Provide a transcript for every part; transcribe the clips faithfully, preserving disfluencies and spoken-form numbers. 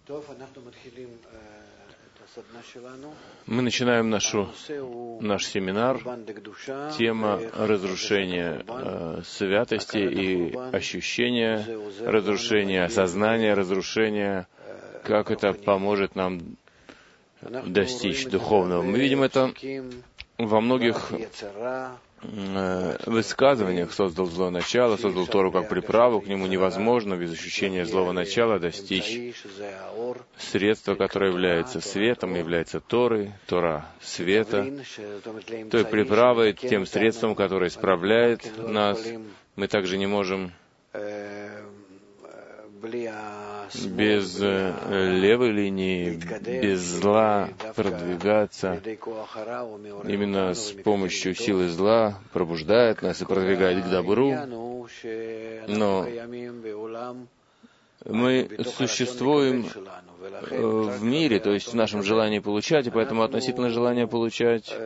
Мы начинаем нашу, наш семинар. Тема разрушения э, святости и ощущения разрушения, осознания разрушения, как это поможет нам достичь духовного. Мы видим это во многих э, высказываниях. Создал злое начало, создал Тору как приправу, к нему невозможно без ощущения злого начала достичь средства, которое является светом, является Торой, Тора света, той приправой, тем средством, которое исправляет нас. Мы также не можем без левой линии, без зла продвигаться. Именно с помощью силы зла пробуждает нас и продвигает к добру. Но мы существуем в мире, то есть в нашем желании получать, и поэтому относительно желания получать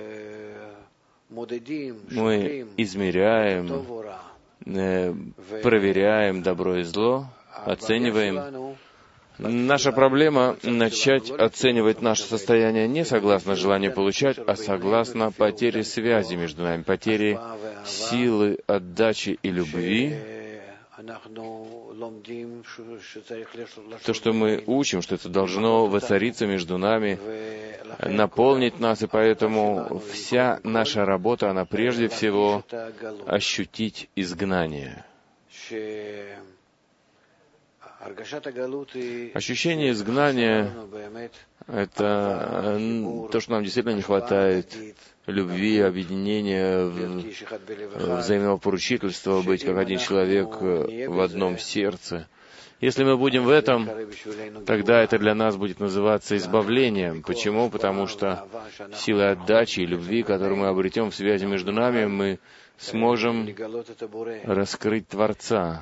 мы измеряем, проверяем добро и зло, оцениваем. Наша проблема — начать оценивать наше состояние не согласно желанию получать, а согласно потере связи между нами, потере силы отдачи и любви. То, что мы учим, что это должно воцариться между нами, наполнить нас, и поэтому вся наша работа, она прежде всего ощутить изгнание. Ощущение изгнания — это то, что нам действительно не хватает любви, объединения, взаимного поручительства, быть как один человек в одном сердце. Если мы будем в этом, тогда это для нас будет называться избавлением. Почему? Потому что силой отдачи и любви, которую мы обретем в связи между нами, мы сможем раскрыть Творца,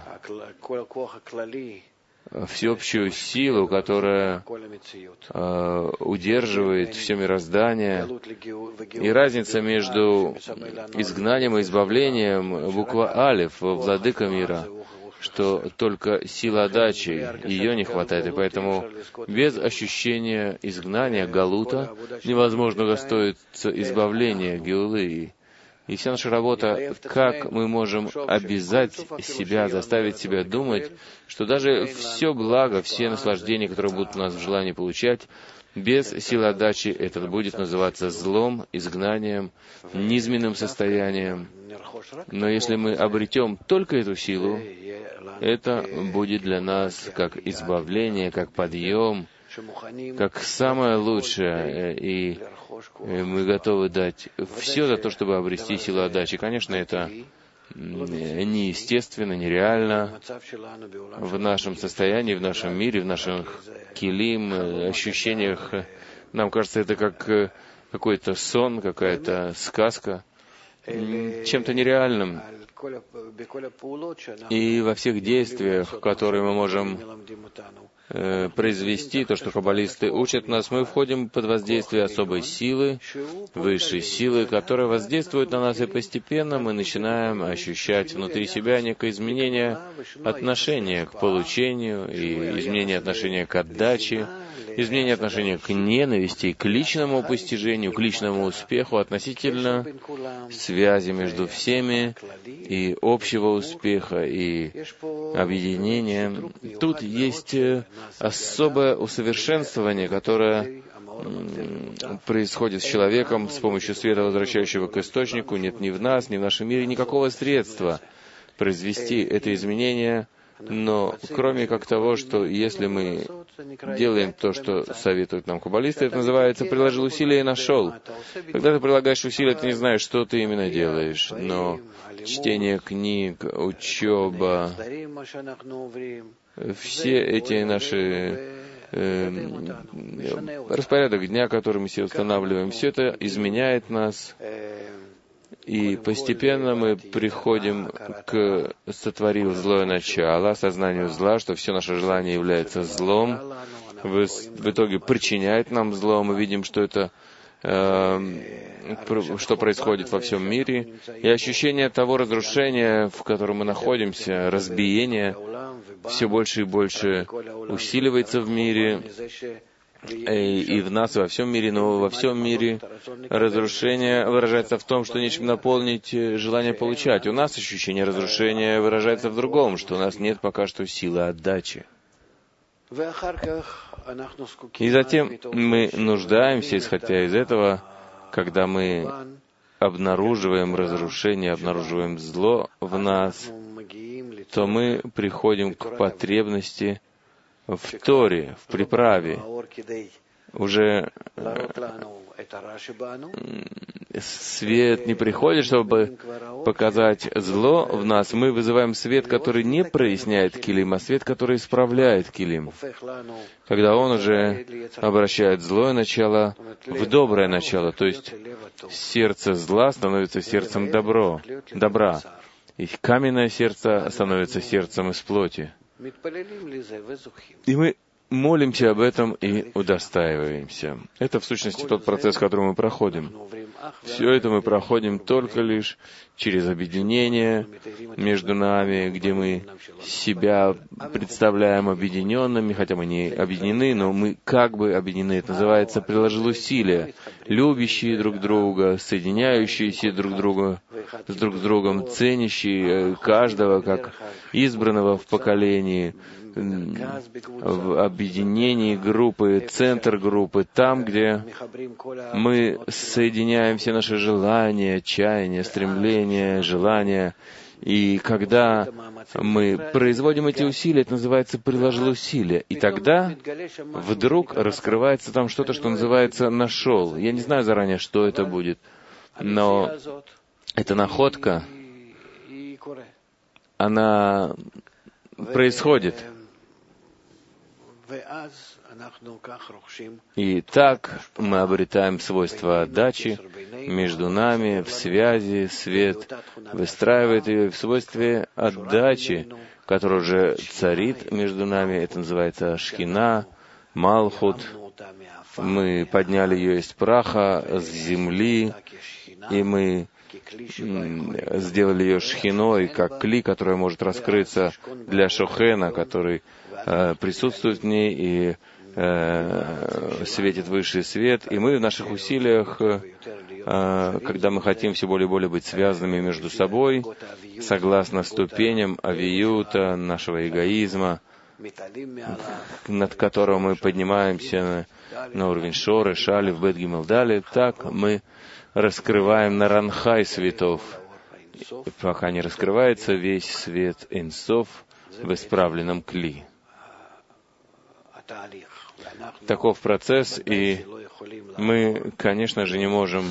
всеобщую силу, которая э, удерживает все мироздание. И разница между изгнанием и избавлением, буква Алеф, владыка мира, что только сила отдачи, ее не хватает, и поэтому без ощущения изгнания, галута, невозможно удостоиться избавления, геулы. И вся наша работа, как мы можем обязать себя, заставить себя думать, что даже все благо, все наслаждения, которые будут у нас в желании получать, без силы отдачи это будет называться злом, изгнанием, низменным состоянием. Но если мы обретем только эту силу, это будет для нас как избавление, как подъем, как самое лучшее, и мы готовы дать все за то, чтобы обрести силу отдачи. Конечно, это неестественно, нереально в нашем состоянии, в нашем мире, в наших килим, ощущениях. Нам кажется, это как какой-то сон, какая-то сказка, чем-то нереальным. И во всех действиях, которые мы можем э, произвести, то, что каббалисты учат нас, мы входим под воздействие особой силы, высшей силы, которая воздействует на нас, и постепенно мы начинаем ощущать внутри себя некое изменение отношения к получению, и изменение отношения к отдаче, изменение отношения к ненависти, к личному постижению, к личному успеху относительно связи между всеми и общего успеха и объединения. Тут есть особое усовершенствование, которое происходит с человеком с помощью света, возвращающего к источнику. Нет ни в нас, ни в нашем мире никакого средства произвести это изменение, но кроме как того, что если мы делаем то, что советуют нам каббалисты, это называется «приложил усилия и нашел». Когда ты прилагаешь усилия, ты не знаешь, что ты именно делаешь, но чтение книг, учеба, все эти наши э, распорядок дня, который мы себе устанавливаем, все это изменяет нас. И постепенно мы приходим к сотворил злое начало, осознанию зла, что все наше желание является злом, в, в итоге причиняет нам зло. Мы видим, что это что происходит во всем мире, и ощущение того разрушения, в котором мы находимся, разбиения, все больше и больше усиливается в мире, и, и в нас, и во всем мире, но во всем мире разрушение выражается в том, что нечем наполнить желание получать. У нас ощущение разрушения выражается в другом, что у нас нет пока что силы отдачи. И затем мы нуждаемся, исходя из этого, когда мы обнаруживаем разрушение, обнаруживаем зло в нас, то мы приходим к потребности в Торе, в приправе. Уже свет не приходит, чтобы показать зло в нас. Мы вызываем свет, который не проясняет килим, а свет, который исправляет килим. Когда он уже обращает злое начало в доброе начало, то есть сердце зла становится сердцем добро, добра, и каменное сердце становится сердцем из плоти. И мы молимся об этом и удостаиваемся. Это, в сущности, тот процесс, который мы проходим. Все это мы проходим только лишь через объединение между нами, где мы себя представляем объединенными, хотя мы не объединены, но мы как бы объединены. Это называется «приложил усилия», любящие друг друга, соединяющиеся друг друга с друг с другом, ценящие каждого как избранного в поколении, в объединении группы, центр группы, там, где мы соединяем все наши желания, чаяния, стремления, желания. И когда мы производим эти усилия, это называется «приложил усилия». И тогда вдруг раскрывается там что-то, что называется «нашел». Я не знаю заранее, что это будет, но эта находка, она происходит. И так мы обретаем свойства отдачи между нами, в связи, свет выстраивает ее в свойстве отдачи, которая уже царит между нами. Это называется Шхина, Малхут. Мы подняли ее из праха, с земли, и мы сделали ее шхиной, как кли, которая может раскрыться для шохена, который э, присутствует в ней и э, светит высший свет. И мы в наших усилиях, э, когда мы хотим все более и более быть связанными между собой, согласно ступеням авиюта, нашего эгоизма, над которым мы поднимаемся на, на уровень Шоры, Шали, в Бет Гимел Дали, так мы раскрываем Наранхай светов, пока не раскрывается весь свет Эйн-Соф в исправленном кли. Таков процесс, и мы, конечно же, не можем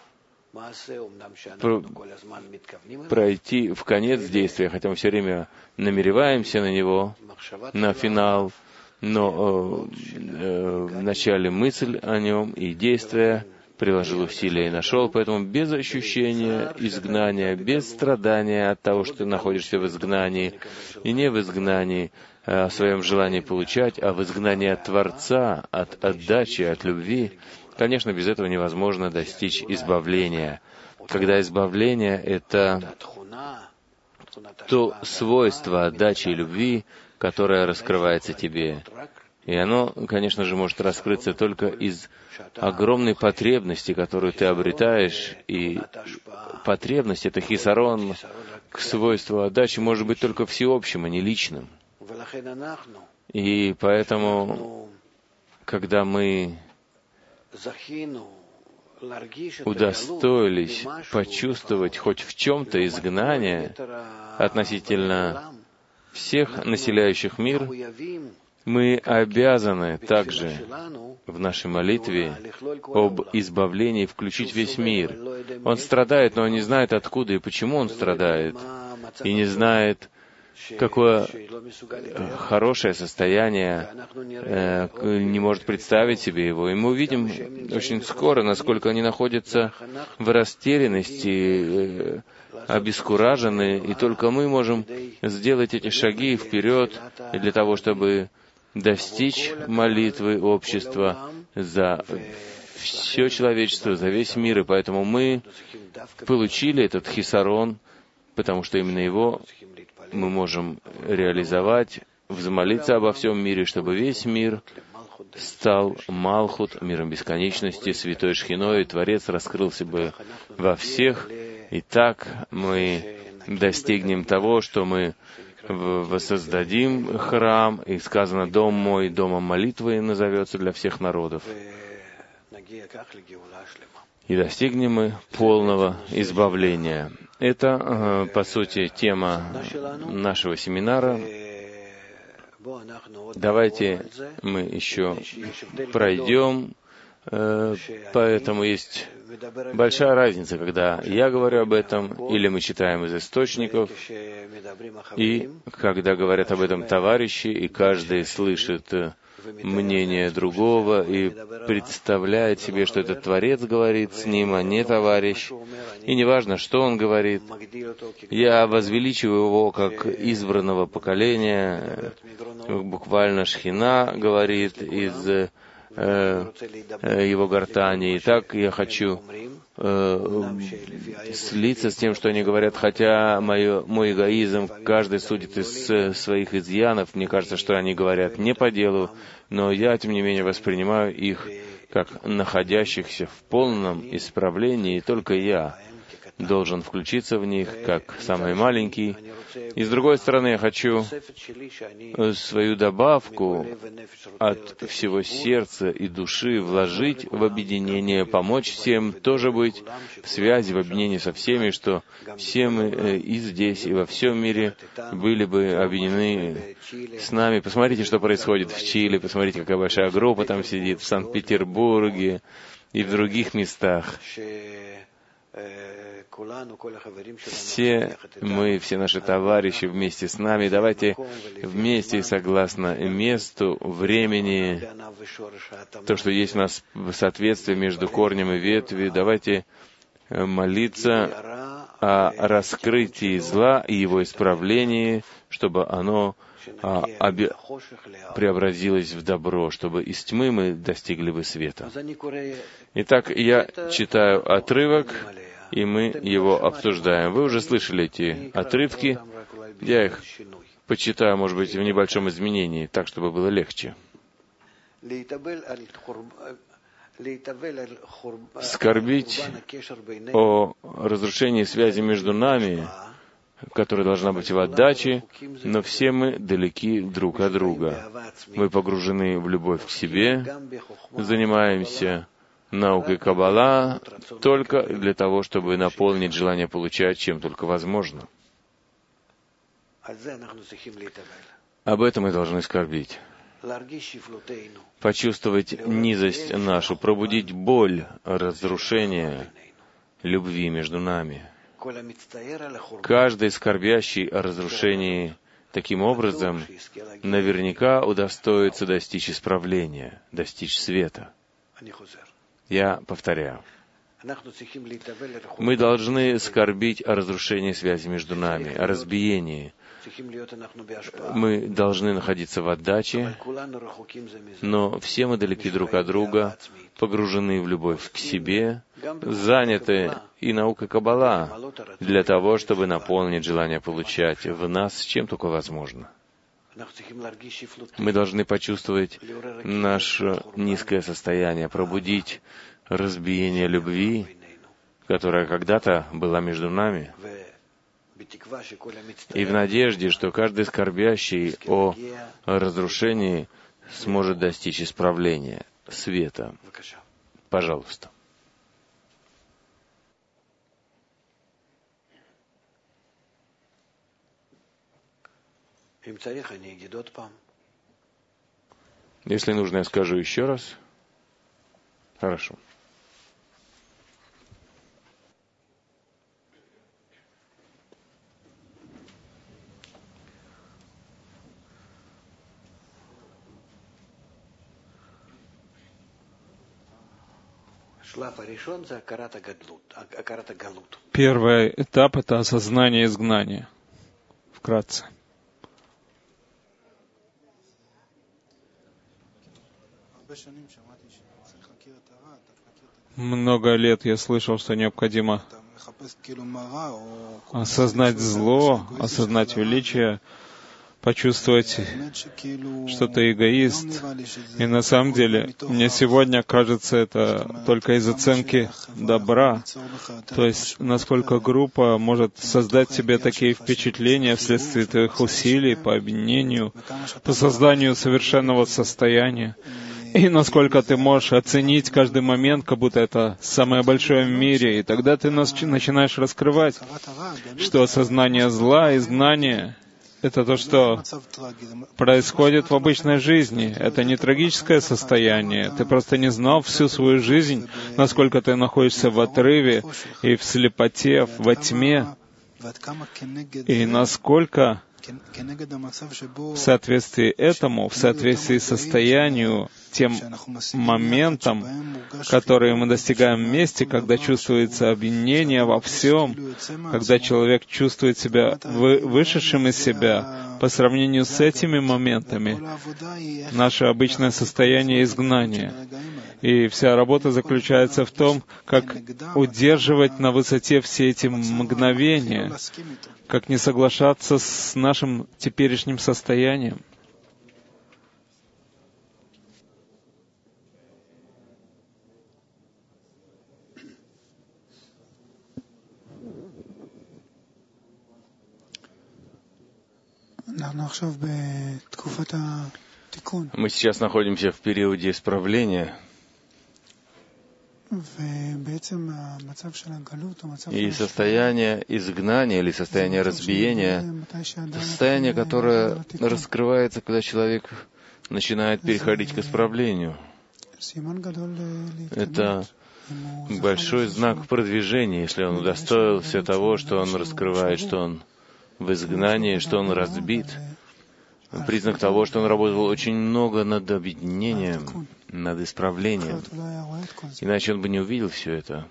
пройти в конец действия, хотя мы все время намереваемся на него, на финал, но э, в начале мысль о нем и действие, приложил усилия и нашел, поэтому без ощущения изгнания, без страдания от того, что ты находишься в изгнании, и не в изгнании о своем желании получать, а в изгнании от Творца, от отдачи, от любви, конечно, без этого невозможно достичь избавления. Когда избавление — это то свойство отдачи и любви, которое раскрывается тебе. И оно, конечно же, может раскрыться только из огромной потребности, которую ты обретаешь. И потребность — это хисарон к свойству отдачи, может быть только всеобщим, а не личным. И поэтому, когда мы удостоились почувствовать хоть в чем-то изгнание относительно всех населяющих мир, мы обязаны также в нашей молитве об избавлении включить весь мир. Он страдает, но он не знает, откуда и почему он страдает, и не знает, какое хорошее состояние, э, не может представить себе его. И мы увидим очень скоро, насколько они находятся в растерянности, э, обескуражены, и только мы можем сделать эти шаги вперед для того, чтобы достичь молитвы общества за все человечество, за весь мир, и поэтому мы получили этот хисарон, потому что именно его мы можем реализовать, взмолиться обо всем мире, чтобы весь мир стал Малхут, миром бесконечности, святой Шхиной, и Творец раскрылся бы во всех, и так мы достигнем того, что мы воссоздадим храм, и сказано, «Дом мой домом молитвы» назовется для всех народов. И достигнем мы полного избавления. Это, по сути, тема нашего семинара. Давайте мы еще пройдем, поэтому есть большая разница, когда я говорю об этом, или мы читаем из источников, и когда говорят об этом товарищи, и каждый слышит мнение другого и представляет себе, что этот Творец говорит с ним, а не товарищ. И неважно, что он говорит, я возвеличиваю его как избранного поколения, буквально Шхина говорит из его гортани. И так я хочу э, слиться с тем, что они говорят, хотя мое, мой эгоизм, каждый судит из э, своих изъянов. Мне кажется, что они говорят не по делу, но я, тем не менее, воспринимаю их как находящихся в полном исправлении, и только я должен включиться в них, как самый маленький. И с другой стороны, я хочу свою добавку от всего сердца и души вложить в объединение, помочь всем тоже быть в связи, в объединении со всеми, что все мы и здесь, и во всем мире были бы объединены с нами. Посмотрите, что происходит в Чили, посмотрите, какая большая группа там сидит, в Санкт-Петербурге и в других местах. Все мы, все наши товарищи вместе с нами, давайте вместе, согласно месту, времени, то, что есть у нас в соответствии между корнем и ветвью, давайте молиться о раскрытии зла и его исправлении, чтобы оно а, оби... преобразилось в добро, чтобы из тьмы мы достигли бы света. Итак, я читаю отрывок, и мы его обсуждаем. Вы уже слышали эти отрывки. Я их почитаю, может быть, в небольшом изменении, так, чтобы было легче. Скорбить о разрушении связи между нами, которая должна быть в отдаче, но все мы далеки друг от друга. Мы погружены в любовь к себе, занимаемся наукой Каббала только для того, чтобы наполнить желание получать, чем только возможно. Об этом мы должны скорбить. Почувствовать низость нашу, пробудить боль разрушения любви между нами. Каждый скорбящий о разрушении таким образом наверняка удостоится достичь исправления, достичь света. Я повторяю. Мы должны скорбить о разрушении связи между нами, о разбиении. Мы должны находиться в отдаче, но все мы далеки друг от друга, погружены в любовь к себе, заняты и наукой Каббала для того, чтобы наполнить желание получать в нас, чем только возможно. Мы должны почувствовать наше низкое состояние, пробудить разбиение любви, которая когда-то была между нами, и в надежде, что каждый скорбящий о разрушении сможет достичь исправления, света. Пожалуйста. Если нужно, я скажу еще раз. Хорошо. Первый этап — это осознание изгнания. Вкратце. Много лет я слышал, что необходимо осознать зло, осознать величие, почувствовать, что ты эгоист. И на самом деле, мне сегодня кажется, это только из оценки добра. То есть, насколько группа может создать тебе такие впечатления вследствие твоих усилий по объединению, по созданию совершенного состояния. И насколько ты можешь оценить каждый момент, как будто это самое большое в мире. И тогда ты начинаешь раскрывать, что осознание зла, изгнание — это то, что происходит в обычной жизни. Это не трагическое состояние. Ты просто не знал всю свою жизнь, насколько ты находишься в отрыве и в слепоте, во тьме, и насколько в соответствии этому, в соответствии с состоянию, тем моментом, который мы достигаем вместе, когда чувствуется объединение во всем, когда человек чувствует себя вы, вышедшим из себя, по сравнению с этими моментами, наше обычное состояние изгнания. И вся работа заключается в том, как удерживать на высоте все эти мгновения, как не соглашаться с нашим теперешним состоянием. Мы сейчас находимся в периоде исправления. И состояние изгнания или состояние разбиения, состояние, которое раскрывается, когда человек начинает переходить к исправлению. Это большой знак продвижения, если он удостоился того, что он раскрывает, что он в изгнании, что он разбит. Признак того, что он работал очень много над объединением, над исправлением. Иначе он бы не увидел все это.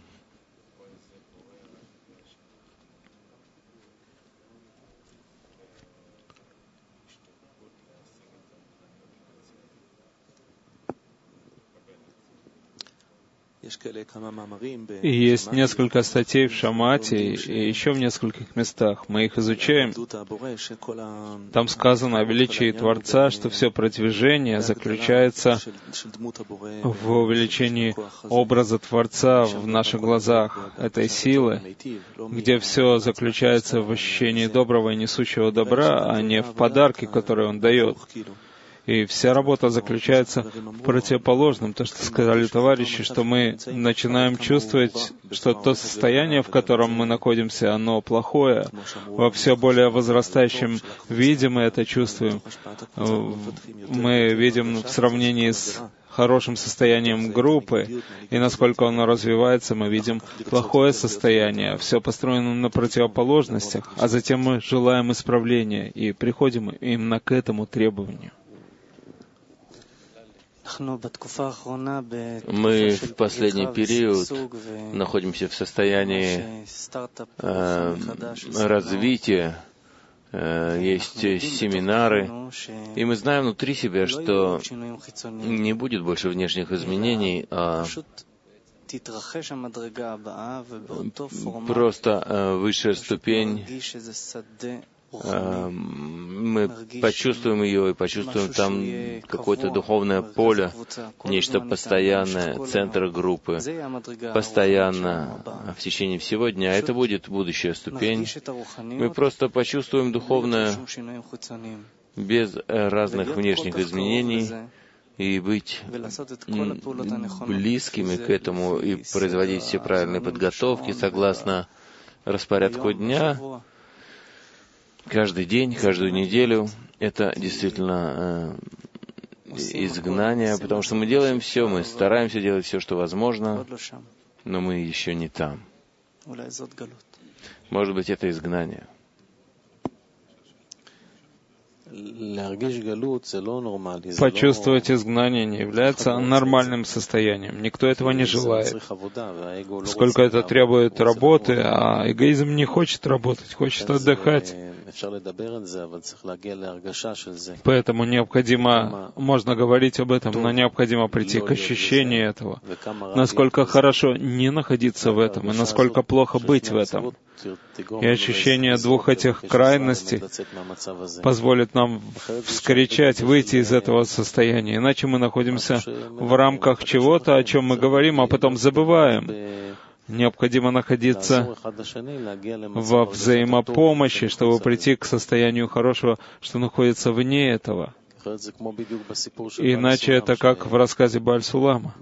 И есть несколько статей в Шамате и еще в нескольких местах. Мы их изучаем. Там сказано о величии Творца, что все продвижение заключается в увеличении образа Творца в наших глазах, этой силы, где все заключается в ощущении доброго и несущего добра, а не в подарке, который Он дает. И вся работа заключается в противоположном, то, что сказали товарищи, что мы начинаем чувствовать, что то состояние, в котором мы находимся, оно плохое. Во все более возрастающем виде мы это чувствуем. Мы видим в сравнении с хорошим состоянием группы, и насколько оно развивается, мы видим плохое состояние. Все построено на противоположностях, а затем мы желаем исправления и приходим именно к этому требованию. Мы в последний период находимся в состоянии э, развития, э, есть семинары, и мы знаем внутри себя, что не будет больше внешних изменений, а просто э, высшая ступень. Мы почувствуем ее и почувствуем там какое-то духовное поле, нечто постоянное, центр группы, постоянно в течение всего дня. Это будет будущая ступень. Мы просто почувствуем духовное без разных внешних изменений и быть близкими к этому и производить все правильные подготовки согласно распорядку дня. Каждый день, каждую неделю — это действительно э, изгнание, потому что мы делаем все, мы стараемся делать все, что возможно, но мы еще не там. Может быть, это изгнание. Почувствовать изгнание не является нормальным состоянием. Никто этого не желает. Поскольку это требует работы, а эгоизм не хочет работать, хочет отдыхать. Поэтому необходимо, можно говорить об этом, но необходимо прийти к ощущению этого. Насколько хорошо не находиться в этом, и насколько плохо быть в этом. И ощущение двух этих крайностей позволит нам вскричать, выйти из этого состояния. Иначе мы находимся в рамках чего-то, о чем мы говорим, а потом забываем. Необходимо находиться во взаимопомощи, чтобы прийти к состоянию хорошего, что находится вне этого. Иначе это как в рассказе Бааль Сулама.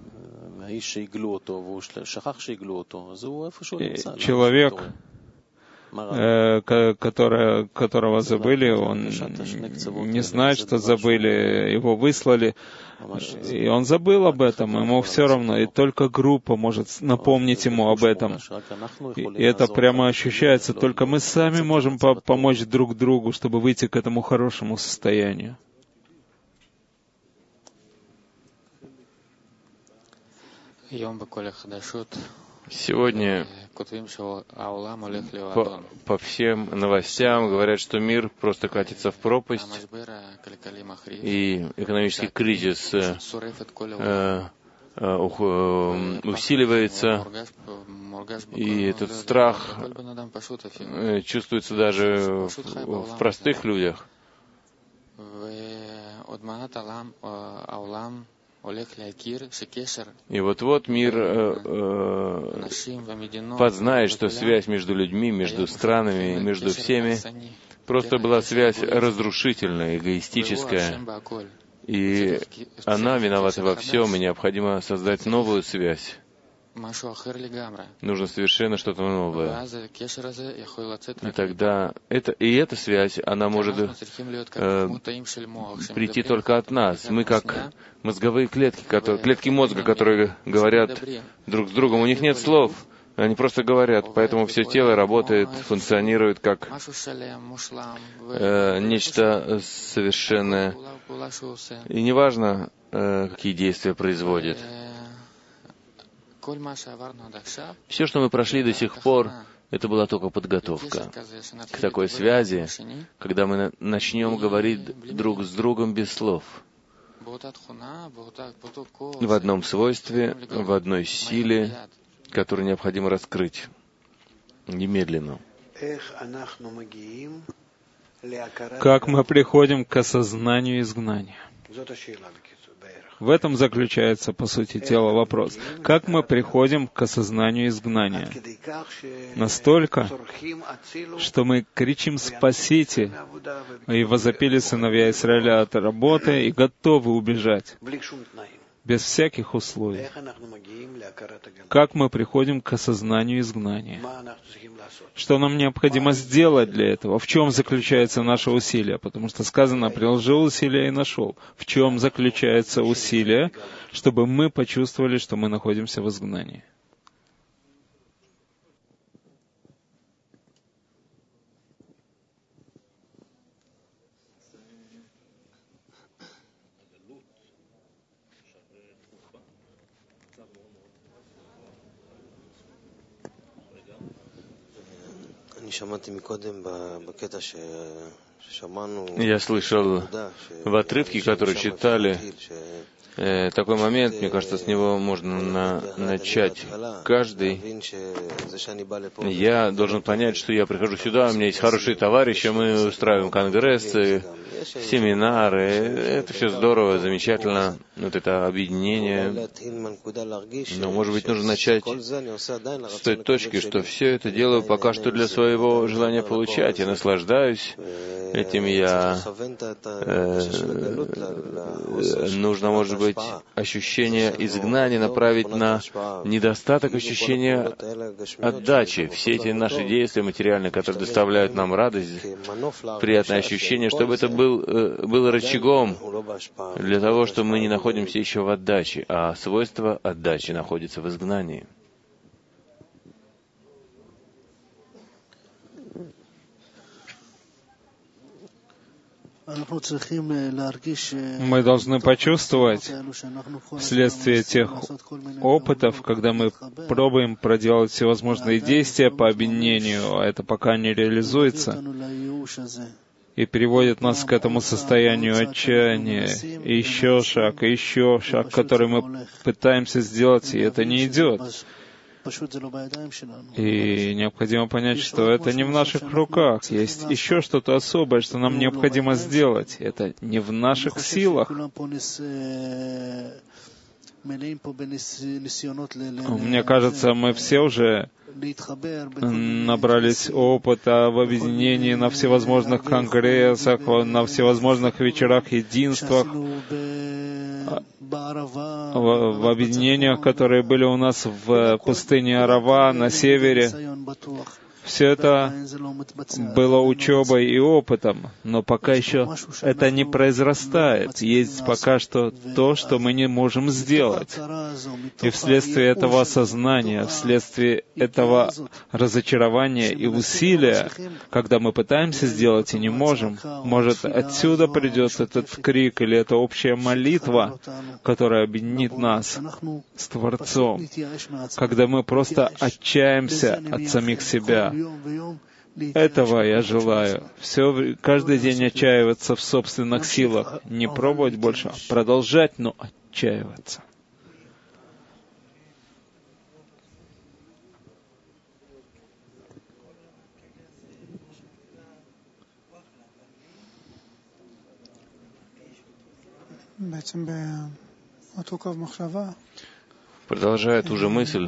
Человек, э, который, которого забыли, он не знает, что забыли, его выслали, и он забыл об этом, ему все равно, и только группа может напомнить ему об этом. И это прямо ощущается, только мы сами можем по- помочь друг другу, чтобы выйти к этому хорошему состоянию. Сегодня по, по всем новостям говорят, что мир просто катится в пропасть, и экономический кризис э, э, э, усиливается, и этот страх э, чувствуется даже в, в простых людях. И вот-вот мир э, э, познает, что связь между людьми, между странами, между всеми просто была связь разрушительная, эгоистическая. И она виновата во всем, и необходимо создать новую связь. Нужно совершенно что-то новое. И тогда это, и эта связь, она может э, прийти только от нас. Мы как мозговые клетки, которые, клетки мозга, которые говорят друг с другом. У них нет слов, они просто говорят. Поэтому все тело работает, функционирует как э, нечто совершенное. И неважно, э, какие действия производит. Все, что мы прошли до сих пор, это была только подготовка к такой связи, когда мы начнем говорить друг с другом без слов. В одном свойстве, в одной силе, которую необходимо раскрыть немедленно. Как мы приходим к осознанию изгнания? В этом заключается, по сути дела, вопрос. Как мы приходим к осознанию изгнания? Настолько, что мы кричим «Спасите!» и возопили сыновья Израиля от работы и готовы убежать, без всяких условий. Как мы приходим к осознанию изгнания? Что нам необходимо сделать для этого? В чем заключается наше усилие? Потому что сказано, приложил усилия и нашел. В чем заключается усилие, чтобы мы почувствовали, что мы находимся в изгнании? Я слышал в отрывке, который читали, э, такой момент, мне кажется, с него можно на, начать. Каждый, я должен понять, что я прихожу сюда, у меня есть хорошие товарищи, мы устраиваем конгрессы, семинары, это все здорово, замечательно, вот это объединение. Но, может быть, нужно начать с той точки, что все это делаю пока что для своего желания получать. Я наслаждаюсь этим, я... Э, нужно, может быть, ощущение изгнания направить на недостаток ощущения отдачи. Все эти наши действия материальные, которые доставляют нам радость, приятное ощущение, чтобы это был, э, было рычагом для того, что мы не находимся еще в отдаче, а свойство отдачи находится в изгнании. Мы должны почувствовать вследствие тех опытов, когда мы пробуем проделать всевозможные действия по объединению, а это пока не реализуется, и приводит нас к этому состоянию отчаяния. И еще шаг, и еще шаг, который мы пытаемся сделать, и это не идет. И необходимо понять, что это не в наших руках. Есть еще что-то особое, что нам необходимо сделать. Это не в наших силах. Мне кажется, мы все уже набрались опыта в объединении на всевозможных конгрессах, на всевозможных вечерах единствах, в объединениях, которые были у нас в пустыне Арава на севере. Все это было учебой и опытом, но пока еще это не произрастает. Есть пока что то, что мы не можем сделать. И вследствие этого осознания, вследствие этого разочарования и усилия, когда мы пытаемся сделать и не можем, может, отсюда придет этот крик или эта общая молитва, которая объединит нас с Творцом, когда мы просто отчаемся от самих себя. Этого я желаю. Все, каждый день отчаиваться в собственных силах. Не пробовать больше, а продолжать, но отчаиваться. Продолжая ту же мысль,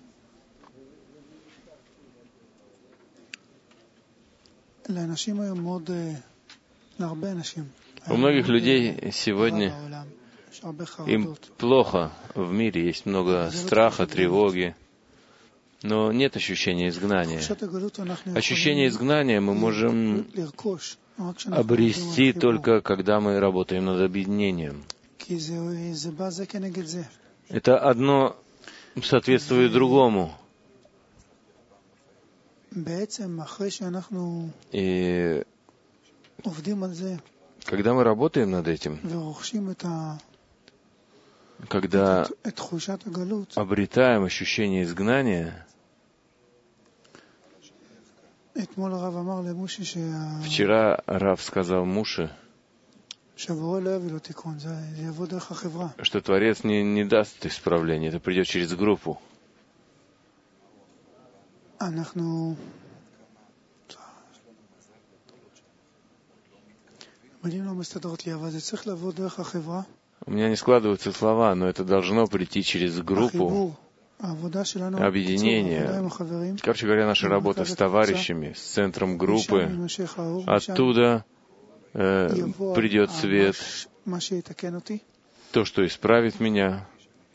у многих людей сегодня им плохо в мире, есть много страха, тревоги, но нет ощущения изгнания. Ощущение изгнания мы можем обрести только, когда мы работаем над объединением. Это одно соответствует другому. И когда мы работаем над этим, когда обретаем ощущение изгнания, вчера Рав сказал Муше, что Творец не, не даст исправления, это придет через группу. У меня не складываются слова, но это должно прийти через группу, объединение. Короче говоря, наша работа с товарищами, с центром группы, оттуда э, придет свет, то, что исправит меня.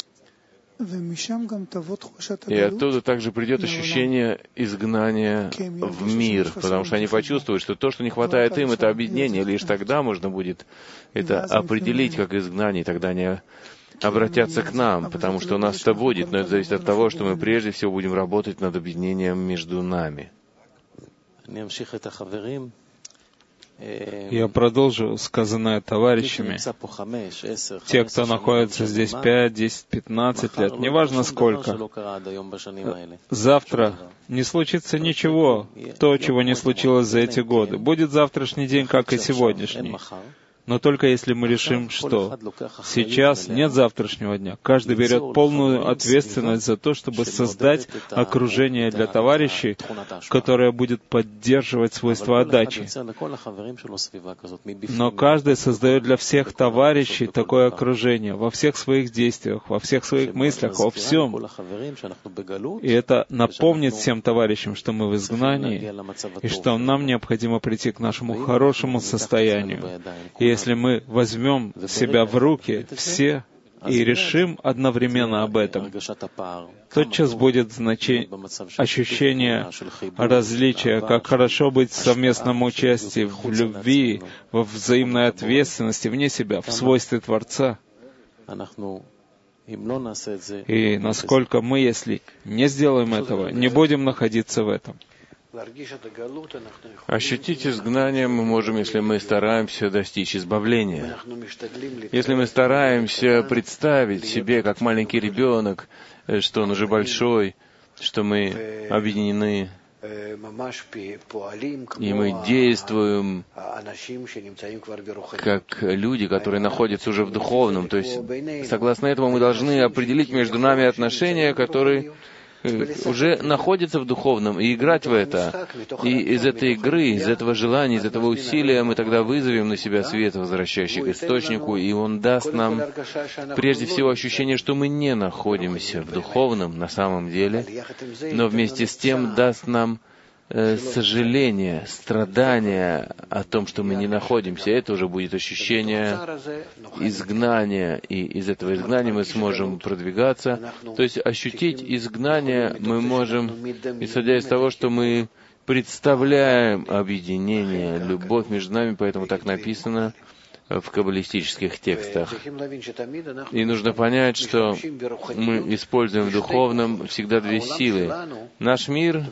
И оттуда также придет ощущение изгнания в мир, потому что они почувствуют, что то, что не хватает им, это объединение. Лишь тогда можно будет это определить как изгнание, и тогда они обратятся к нам, потому что у нас это будет, но это зависит от того, что мы прежде всего будем работать над объединением между нами. Я продолжу сказанное товарищами. Те, кто находится здесь пять, десять, пятнадцать лет, неважно сколько, завтра не случится ничего, то, чего не случилось за эти годы. Будет завтрашний день, как и сегодняшний. Но только если мы решим, что сейчас нет завтрашнего дня, каждый берет полную ответственность за то, чтобы создать окружение для товарищей, которое будет поддерживать свойства отдачи. Но каждый создает для всех товарищей такое окружение во всех своих действиях, во всех своих мыслях, во всем. И это напомнит всем товарищам, что мы в изгнании, и что нам необходимо прийти к нашему хорошему состоянию. И если мы возьмем себя в руки все и решим одновременно об этом, тотчас будет значение, ощущение различия, как хорошо быть в совместном участии, в любви, во взаимной ответственности, вне себя, в свойстве Творца. И насколько мы, если не сделаем этого, не будем находиться в этом. Ощутить изгнание мы можем, если мы стараемся достичь избавления. Если мы стараемся представить себе, как маленький ребенок, что он уже большой, что мы объединены, и мы действуем как люди, которые находятся уже в духовном. То есть, согласно этому, мы должны определить между нами отношения, которые уже находятся в духовном, и играть в это. И из этой игры, из этого желания, из этого усилия мы тогда вызовем на себя свет, возвращающий к источнику, и он даст нам прежде всего ощущение, что мы не находимся в духовном на самом деле, но вместе с тем даст нам сожаление, страдание о том, что мы не находимся. Это уже будет ощущение изгнания, и из этого изгнания мы сможем продвигаться. То есть ощутить изгнание мы можем, исходя из того, что мы представляем объединение, любовь между нами, поэтому так написано в каббалистических текстах. И нужно понять, что мы используем в духовном всегда две силы. Наш мир,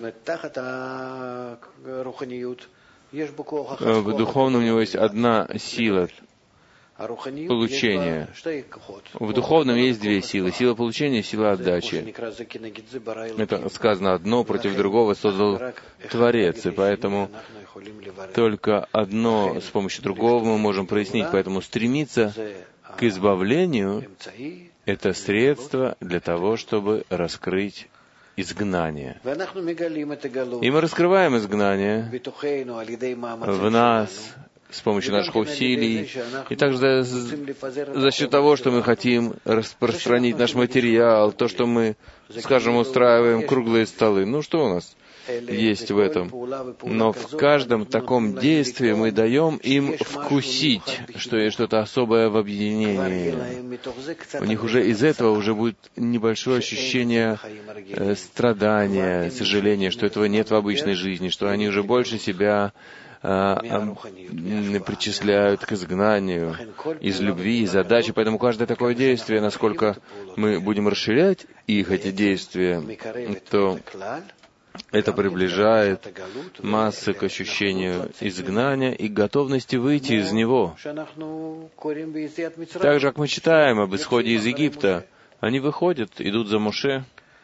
в духовном у него есть одна сила — получения. В духовном есть две силы — сила получения и сила отдачи. Это сказано, одно против другого создал Творец, и поэтому только одно с помощью другого мы можем прояснить. Поэтому стремиться к избавлению — это средство для того, чтобы раскрыть изгнание. И мы раскрываем изгнание в нас с помощью наших усилий, и также за, за счет того, что мы хотим распространить наш материал, то, что мы, скажем, устраиваем круглые столы. Ну, что у нас есть в этом? Но в каждом таком действии мы даем им вкусить, что есть что-то особое в объединении. У них уже из этого уже будет небольшое ощущение э, страдания, сожаления, что этого нет в обычной жизни, что они уже больше себя причисляют к изгнанию из любви, из задачи. Поэтому каждое такое действие, насколько мы будем расширять их, эти действия, то это приближает массы к ощущению изгнания и готовности выйти из него. Так же, как мы читаем об исходе из Египта, они выходят, идут за Моше.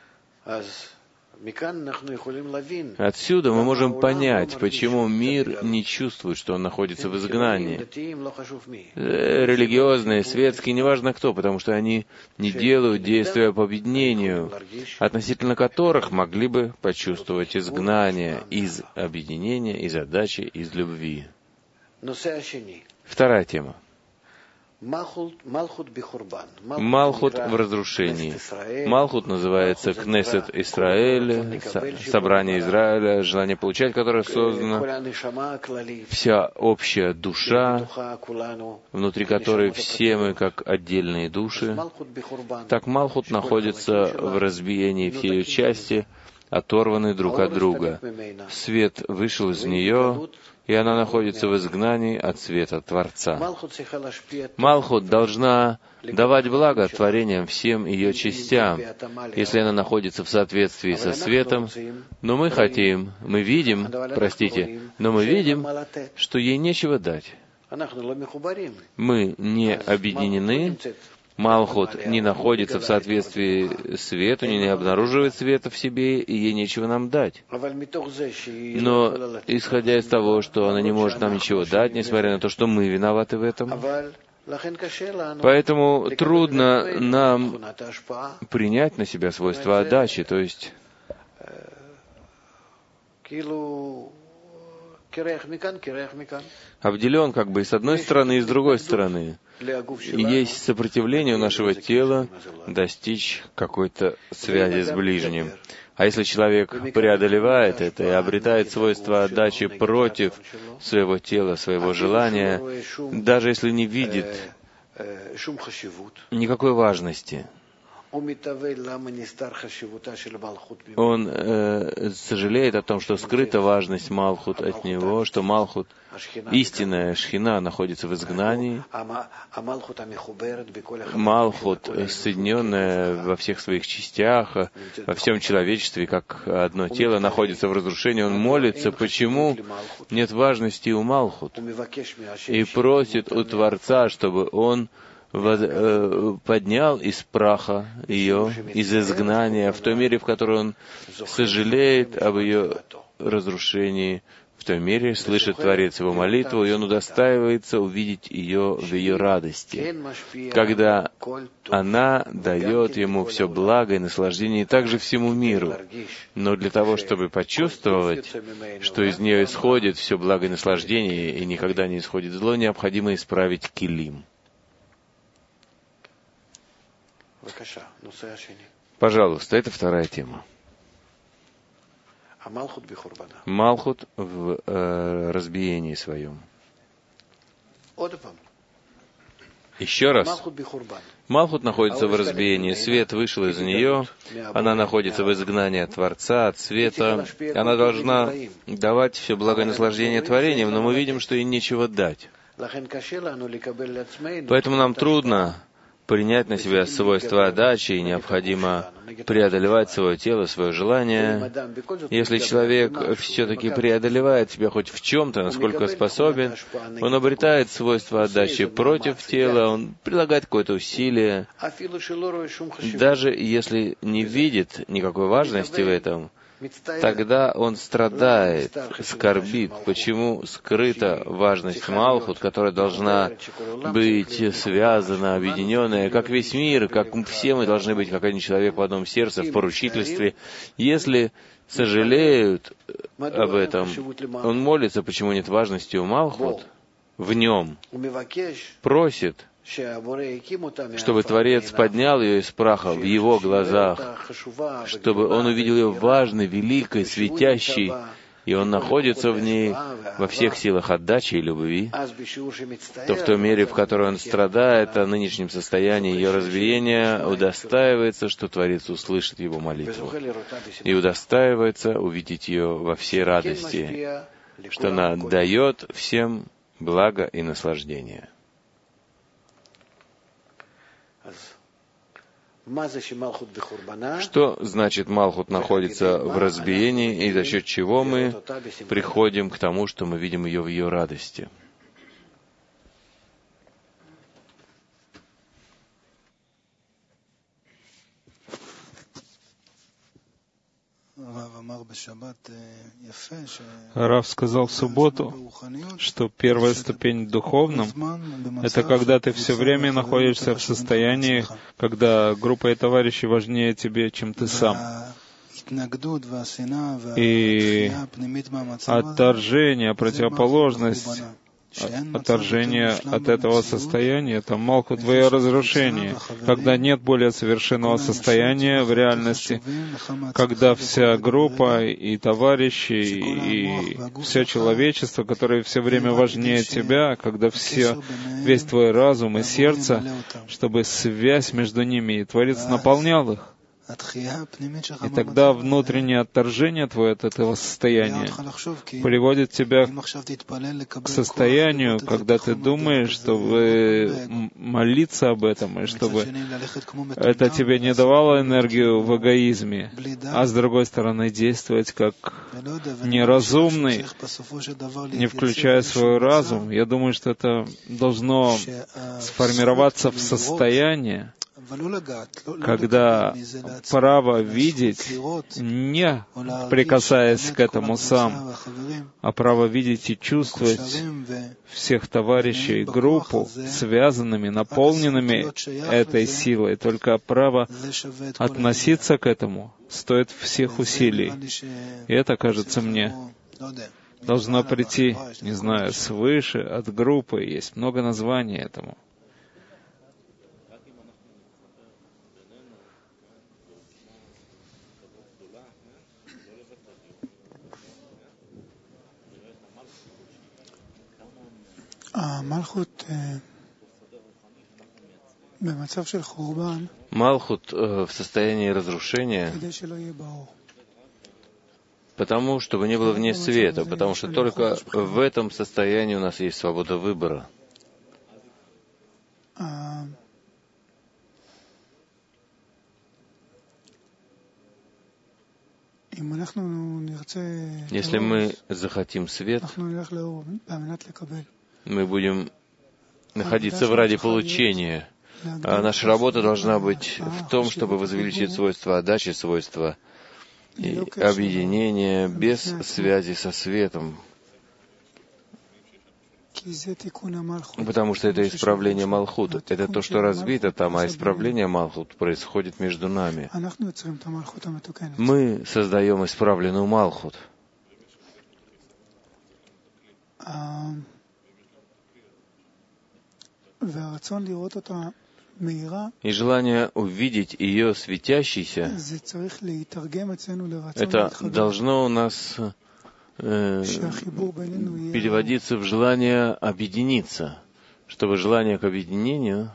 Отсюда мы можем понять, почему мир не чувствует, что он находится в изгнании. Религиозные, светские, неважно кто, потому что они не делают действия по объединению, относительно которых могли бы почувствовать изгнание из объединения, из отдачи, из любви. Вторая тема. Малхут в разрушении. Малхут называется Кнесет Исраэль, собрание Израиля, желание получать, которое создано, вся общая душа, внутри которой все мы как отдельные души. Так Малхут находится в разбиении, все ее части оторваны друг от друга. Свет вышел из нее, и она находится в изгнании от света Творца. Малхут должна давать благо творениям всем ее частям, если она находится в соответствии со светом, но мы хотим, мы видим, простите, но мы видим, что ей нечего дать. Мы не объединены, Малхут не находится в соответствии с свету, не обнаруживает света в себе, и ей нечего нам дать. Но, исходя из того, что она не может нам ничего дать, несмотря на то, что мы виноваты в этом, поэтому трудно нам принять на себя свойства отдачи, то есть обделен как бы и с одной стороны, и с другой стороны. И есть сопротивление у нашего тела достичь какой-то связи с ближним. А если человек преодолевает это и обретает свойства отдачи против своего тела, своего желания, даже если не видит никакой важности, Он э, сожалеет о том, что скрыта важность Малхут от него, что Малхут, истинная Шхина, находится в изгнании. Малхут, соединенная во всех своих частях, во всем человечестве, как одно тело, находится в разрушении. Он молится, почему нет важности у Малхут, и просит у Творца, чтобы он поднял из праха ее, из изгнания, в той мере, в которой он сожалеет об ее разрушении, в той мере слышит Творец его молитву, и он удостаивается увидеть ее в ее радости, когда она дает ему все благо и наслаждение, и также всему миру. Но для того, чтобы почувствовать, что из нее исходит все благо и наслаждение, и никогда не исходит зло, необходимо исправить килим. Пожалуйста, это вторая тема. Малхут в э, разбиении своем. Еще раз. Малхут находится в разбиении. Свет вышел из нее. Она находится в изгнании от Творца, от света. Она должна давать все благонаслаждение творением, но мы видим, что ей нечего дать. Поэтому нам трудно принять на себя свойства отдачи, и необходимо преодолевать свое тело, свое желание. Если человек все-таки преодолевает себя хоть в чем-то, насколько способен, он обретает свойства отдачи против тела, он прилагает какое-то усилие, даже если не видит никакой важности в этом, тогда он страдает, скорбит. Почему скрыта важность Малхут, которая должна быть связана, объединенная, как весь мир, как все мы должны быть, как один человек в одном сердце, в поручительстве. Если сожалеют об этом, он молится, почему нет важности у Малхут, в нем, просит, чтобы Творец поднял ее из праха в его глазах, чтобы он увидел ее важной, великой, светящей, и он находится в ней во всех силах отдачи и любви, то в той мере, в которой он страдает о нынешнем состоянии ее разбиения, удостаивается, что Творец услышит его молитву, и удостаивается увидеть ее во всей радости, что она дает всем благо и наслаждение. Что значит Малхут находится в разбиении, и за счет чего мы приходим к тому, что мы видим ее в ее радости? Рав сказал в субботу, что первая ступень в духовном — это когда ты все время находишься в состоянии, когда группа и товарищи важнее тебе, чем ты сам. И отторжение, противоположность, отторжение от этого состояния — это Малхут твое разрушение, когда нет более совершенного состояния в реальности, когда вся группа и товарищи, и все человечество, которое все время важнее тебя, когда все, весь твой разум и сердце, чтобы связь между ними, и Творец наполнял их. И тогда внутреннее отторжение твое от этого состояния приводит тебя к состоянию, когда ты думаешь, чтобы молиться об этом, и чтобы это тебе не давало энергию в эгоизме, а с другой стороны действовать как неразумный, не включая свой разум. Я думаю, что это должно сформироваться в состояние, когда право видеть, не прикасаясь к этому сам, а право видеть и чувствовать всех товарищей, группу, связанными, наполненными этой силой. Только право относиться к этому стоит всех усилий. И это, кажется мне, должно прийти, не знаю, свыше, от группы. Есть много названий этому. Малхут в состоянии разрушения, потому, чтобы не было вне света, потому что только в этом состоянии у нас есть свобода выбора. Если мы захотим свет, мы будем находиться в ради получения. А наша работа должна быть в том, чтобы возвеличить свойства отдачи, свойства и объединения без связи со светом. Потому что это исправление Малхут. Это то, что разбито там, а исправление Малхут происходит между нами. Мы создаем исправленную Малхут. И желание увидеть ее светящейся, это должно у нас э, переводиться в желание объединиться, чтобы желание к объединению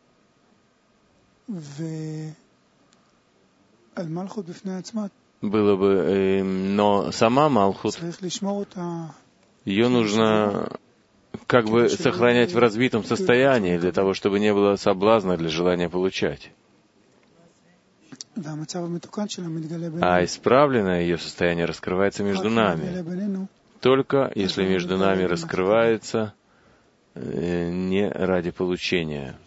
было бы, э, но сама Малхут, ее нужно как бы сохранять в разбитом состоянии, для того, чтобы не было соблазна для желания получать. А исправленное ее состояние раскрывается между нами, только если между нами раскрывается э, не ради получения.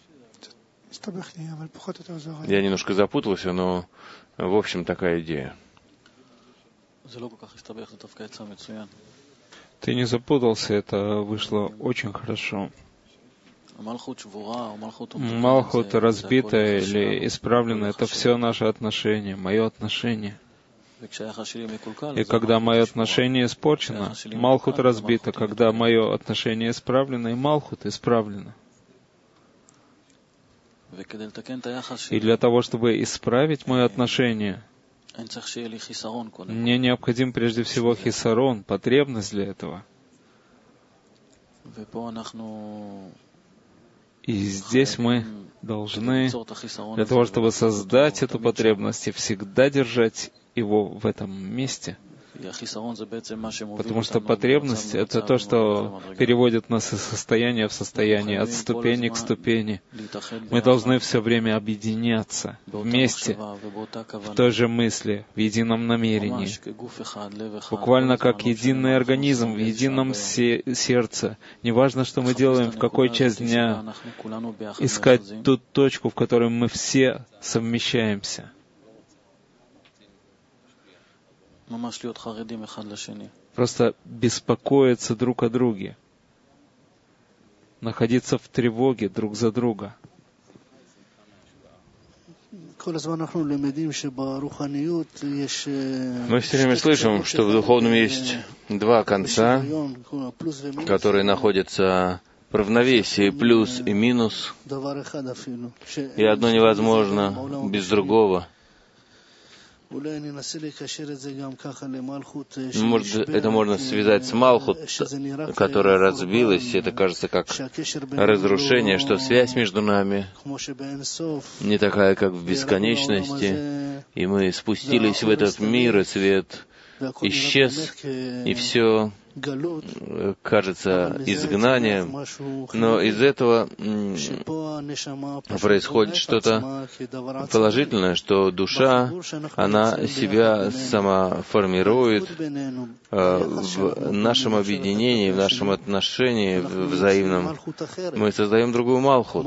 Я немножко запутался, но в общем такая идея. Ты не запутался, это вышло очень хорошо. Малхут разбитая или исправленная — это все наше отношение, мое отношение. И когда мое отношение испорчено, Малхут разбита. Когда мое отношение исправлено, и Малхут исправлено. И для того, чтобы исправить мое отношение, мне необходим прежде всего хисарон, потребность для этого. И здесь мы должны, для того, чтобы создать эту потребность и всегда держать его в этом месте. Потому что потребность — это то, что переводит нас из состояния в состояние, от ступени к ступени. Мы должны все время объединяться вместе, в той же мысли, в едином намерении. Буквально как единый организм, в едином сердце. Неважно, что мы делаем, в какой часть дня, искать ту точку, в которой мы все совмещаемся. Просто беспокоиться друг о друге, находиться в тревоге друг за друга. Мы все время слышим, что в духовном есть два конца, которые находятся в равновесии, плюс и минус, и одно невозможно без другого. Может, это можно связать с Малхут, которая разбилась, это кажется как разрушение, что связь между нами не такая, как в бесконечности, и мы спустились в этот мир, и свет исчез, и все кажется изгнанием, но из этого происходит что-то положительное, что душа, она себя сама формирует в нашем объединении, в нашем отношении взаимном. Мы создаем другую Малхут,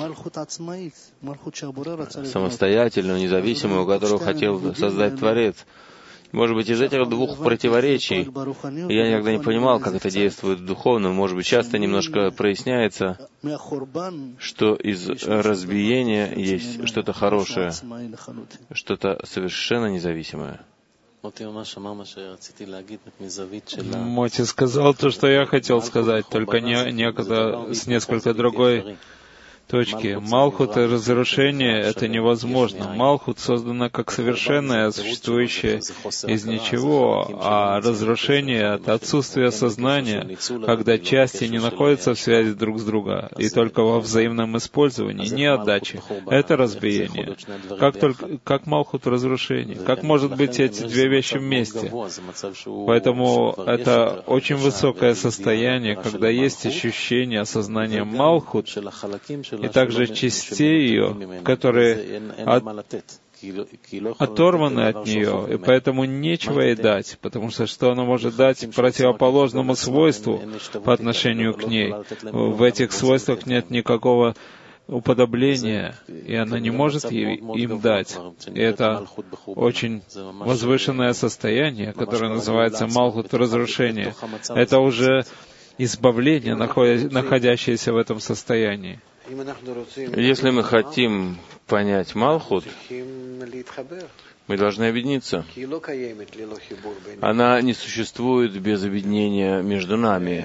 самостоятельную, независимую, которую хотел создать Творец. Может быть, из этих двух противоречий я никогда не понимал, как это действует в духовном. Может быть, часто немножко проясняется, что из разбиения есть что-то хорошее, что-то совершенно независимое. Моти сказал то, что я хотел сказать, только не, некогда с несколько другой точки. Малхут и разрушение — это невозможно. Малхут создана как совершенное, существующее из ничего, а разрушение — это отсутствие сознания, когда части не находятся в связи друг с другом, и только во взаимном использовании, не отдаче. Это разбиение. Как, только, как Малхут разрушение? Как может быть эти две вещи вместе? Поэтому это очень высокое состояние, когда есть ощущение осознания Малхут, и также частей ее, которые от, оторваны от нее, и поэтому нечего ей дать, потому что что она может дать противоположному свойству по отношению к ней? В этих свойствах нет никакого уподобления, и она не может ей, им дать. И это очень возвышенное состояние, которое называется Малхут разрушения. Это уже избавление, находящееся в этом состоянии. Если мы хотим понять Малхут, мы должны объединиться. Она не существует без объединения между нами.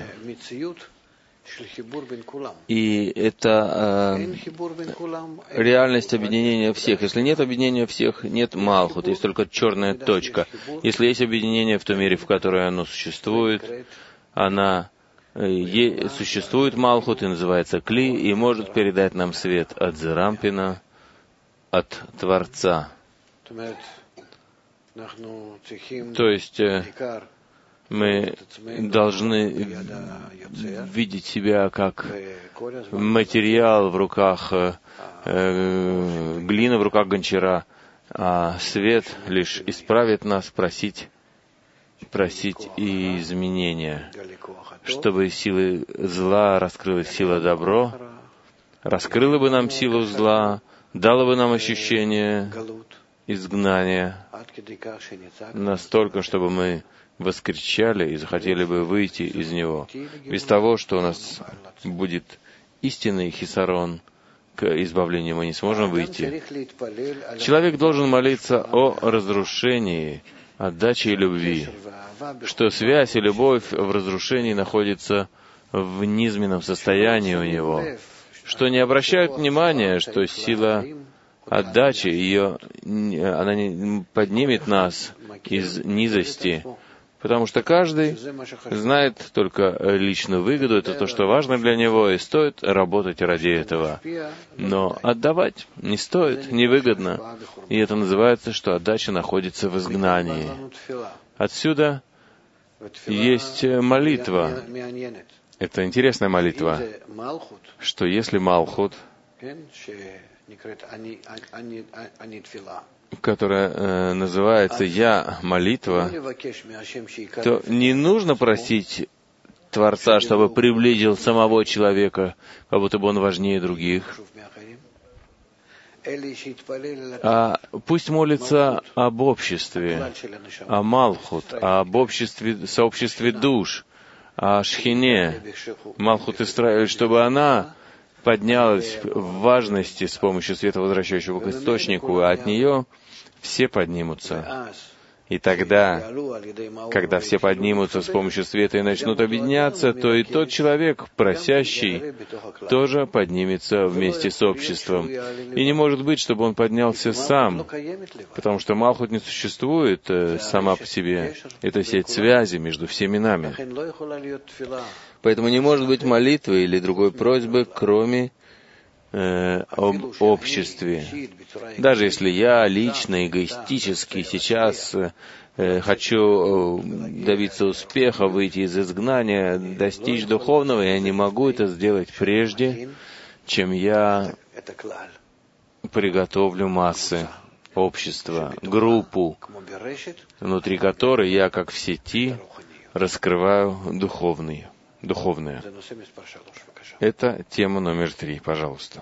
И это э, реальность объединения всех. Если нет объединения всех, нет Малхут, есть только черная точка. Если есть объединение в том мире, в котором оно существует, она е- существует Малхут и называется Кли, и может передать нам свет от Зерампина, от Творца. То есть э, мы должны видеть себя как материал в руках, э, глина в руках гончара, а свет лишь исправит нас, просить, просить и изменения, чтобы силы зла раскрылась сила добро, раскрыла бы нам силу зла, дала бы нам ощущение изгнания настолько, чтобы мы воскричали и захотели бы выйти из него. Без того, что у нас будет истинный хисарон, к избавлению мы не сможем выйти. Человек должен молиться о разрушении, отдаче и любви, что связь и любовь в разрушении находятся в низменном состоянии у него, что не обращают внимания, что сила отдачи, ее, она не поднимет нас из низости, потому что каждый знает только личную выгоду, это то, что важно для него, и стоит работать ради этого. Но отдавать не стоит, невыгодно. И это называется, что отдача находится в изгнании. Отсюда есть молитва. Это интересная молитва, что если Малхут, которая э, называется «Я молитва», то не нужно просить Творца, чтобы приблизил самого человека, как будто бы он важнее других. А пусть молится об обществе, о Малхут, об обществе, сообществе душ, о Шхине. Малхут Исраэль, чтобы она поднялась в важности с помощью света, возвращающего к источнику, а от нее все поднимутся. И тогда, когда все поднимутся с помощью света и начнут объединяться, то и тот человек, просящий, тоже поднимется вместе с обществом. И не может быть, чтобы он поднялся сам, потому что Малхут не существует э, сама по себе. Это сеть связи между всеми нами. Поэтому не может быть молитвы или другой просьбы, кроме э, об обществе. Даже если я лично, эгоистически сейчас э, хочу добиться успеха, выйти из изгнания, достичь духовного, я не могу это сделать прежде, чем я приготовлю массы, общество, группу, внутри которой я, как в сети, раскрываю духовный, духовное. Это тема номер три, пожалуйста.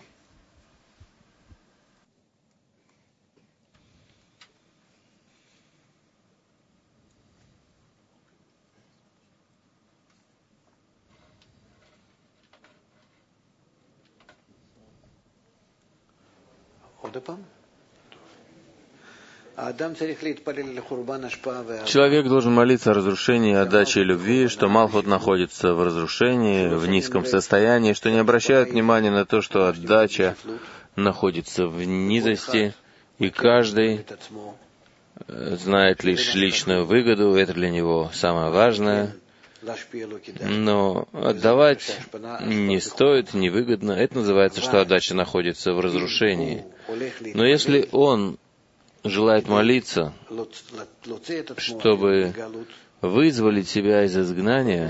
Человек должен молиться о разрушении, отдаче любви, что Малхут находится в разрушении, в низком состоянии, что не обращает внимания на то, что отдача находится в низости, и каждый знает лишь личную выгоду, это для него самое важное. Но отдавать не стоит, невыгодно. Это называется, что отдача находится в разрушении. Но если он желает молиться, чтобы вызволить себя из изгнания,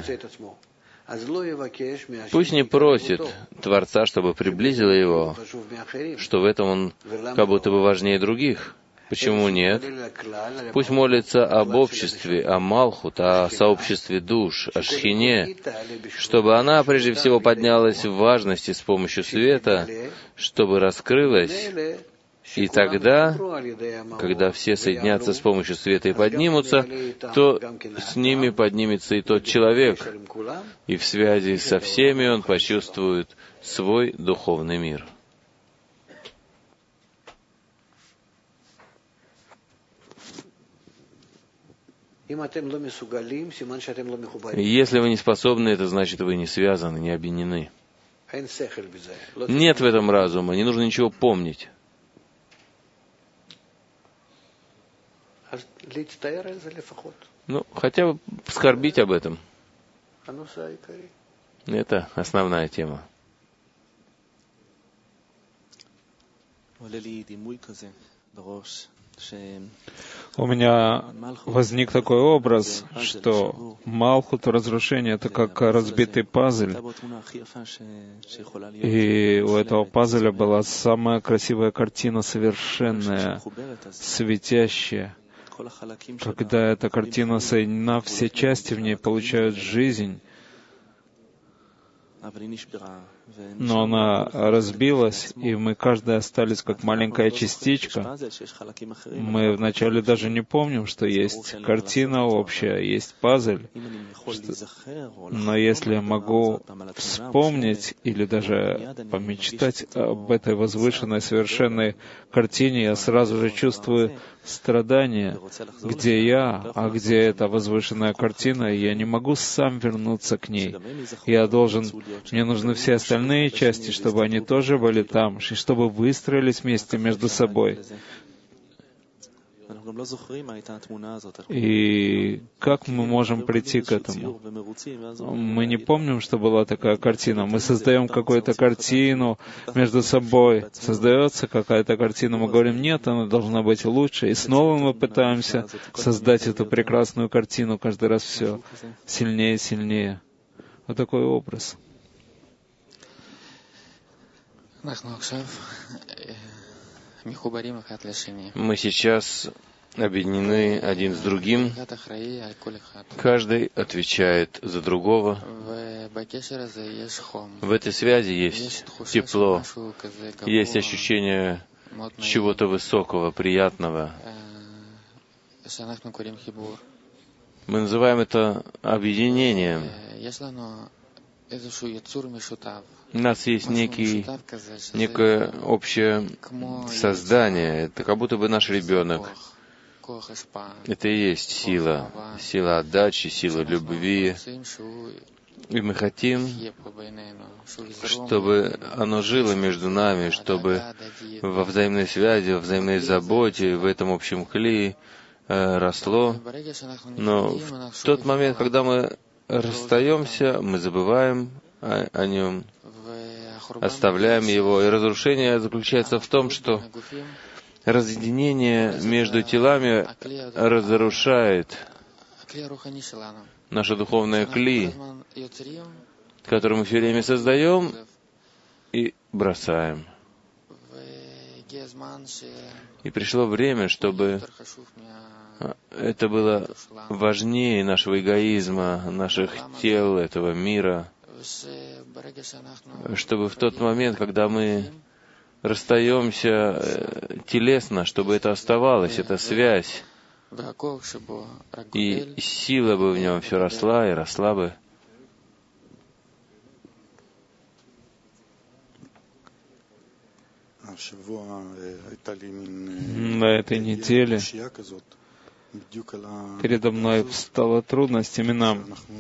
пусть не просит Творца, чтобы приблизил его, что в этом он как будто бы важнее других. Почему нет? Пусть молится об обществе, о Малхут, о сообществе душ, о Шхине, чтобы она прежде всего поднялась в важности с помощью света, чтобы раскрылась. И тогда, когда все соединятся с помощью света и поднимутся, то с ними поднимется и тот человек, и в связи со всеми он почувствует свой духовный мир. Если вы не способны, это значит, вы не связаны, не объединены. Нет в этом разума, не нужно ничего помнить. Ну, хотя бы скорбить об этом. Это основная тема. У меня возник такой образ, что Малхут, разрушение, это как разбитый пазль. И у этого пазля была самая красивая картина, совершенная, светящая. Когда эта картина соединена, все части в ней получают жизнь, но она разбилась, и мы каждый остались как маленькая частичка. Мы вначале даже не помним, что есть картина общая, есть пазль. Что... Но если я могу вспомнить или даже помечтать об этой возвышенной, совершенной картине, я сразу же чувствую страдания, где я, а где эта возвышенная картина, и я не могу сам вернуться к ней. Я должен, мне нужны все остальные части, чтобы они тоже были там, и чтобы выстроились вместе между собой. И как мы можем прийти к этому? Мы не помним, что была такая картина. Мы создаем какую-то картину между собой. Создается какая-то картина, мы говорим, нет, она должна быть лучше. И снова мы пытаемся создать эту прекрасную картину, каждый раз все сильнее и сильнее. Вот такой образ. Мы сейчас объединены один с другим. Каждый отвечает за другого. В этой связи есть тепло, есть ощущение чего-то высокого, приятного. Мы называем это объединением. У нас есть некий, некое общее создание. Это как будто бы наш ребенок. Это и есть сила. Сила отдачи, сила любви. И мы хотим, чтобы оно жило между нами, чтобы во взаимной связи, во взаимной заботе, в этом общем кли э, росло. Но в тот момент, когда мы расстаемся, мы забываем о, о нем, оставляем его. И разрушение заключается в том, что разъединение между телами разрушает наше духовное кли, которое мы все время создаем и бросаем. И пришло время, чтобы это было важнее нашего эгоизма, наших тел, этого мира, чтобы в тот момент, когда мы расстаемся телесно, чтобы это оставалось, эта связь, и сила бы в нем все росла и росла бы. На этой неделе передо мной встала трудность именно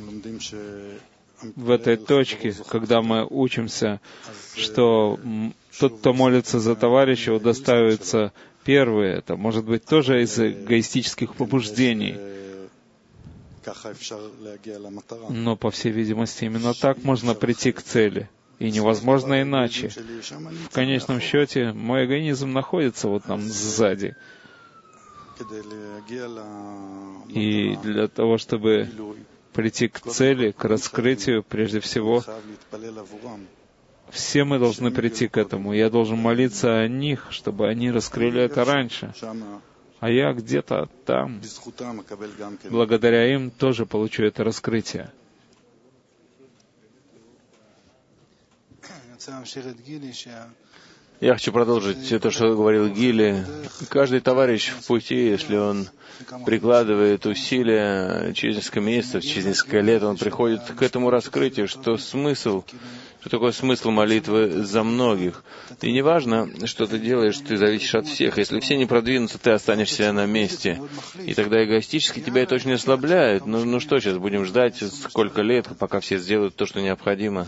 в этой точке, когда мы учимся, что тот, кто молится за товарища, удостаивается первый. Это может быть тоже из эгоистических побуждений. Но, по всей видимости, именно так можно прийти к цели. И невозможно иначе. В конечном счете, мой эгоизм находится вот там сзади. И для того, чтобы прийти к цели, к раскрытию, прежде всего, все мы должны прийти к этому. Я должен молиться о них, чтобы они раскрыли это раньше. А я где-то там, благодаря им, тоже получу это раскрытие. Я хочу продолжить то, что говорил Гили. Каждый товарищ в пути, если он прикладывает усилия, через несколько месяцев, через несколько лет, он приходит к этому раскрытию, что смысл, что такое смысл молитвы за многих. И не важно, что ты делаешь, ты зависишь от всех. Если все не продвинутся, ты останешься на месте. И тогда эгоистически тебя это очень ослабляет. Ну, ну что сейчас, будем ждать сколько лет, пока все сделают то, что необходимо?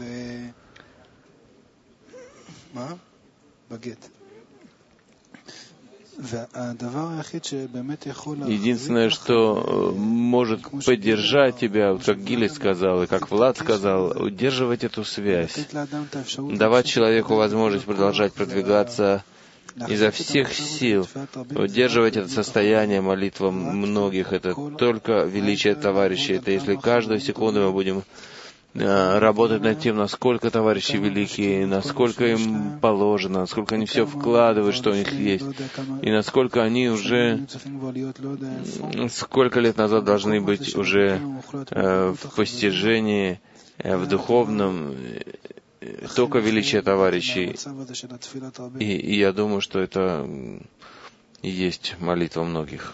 Единственное, что может поддержать тебя, вот как Гили сказал, и как Влад сказал, удерживать эту связь, давать человеку возможность продолжать продвигаться изо всех сил, удерживать это состояние молитвам многих. Это только величие товарищей. Это если каждую секунду мы будем работать над тем, насколько товарищи великие, насколько им положено, насколько они все вкладывают, что у них есть, и насколько они уже, сколько лет назад должны быть уже э, в постижении, э, в духовном, э, только величие товарищей. И, и я думаю, что это и есть молитва многих.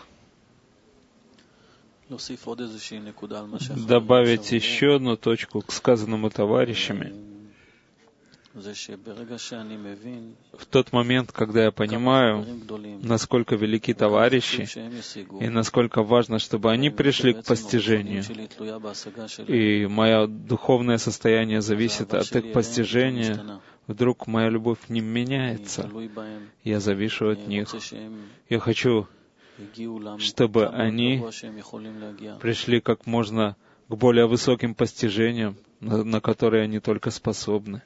Добавить еще одну точку к сказанному товарищами. В тот момент, когда я понимаю, насколько велики товарищи, и насколько важно, чтобы они пришли к постижению, и мое духовное состояние зависит от их постижения, вдруг моя любовь к ним меняется. Я завишу от них. Я хочу, чтобы они пришли как можно к более высоким постижениям, на, на которые они только способны.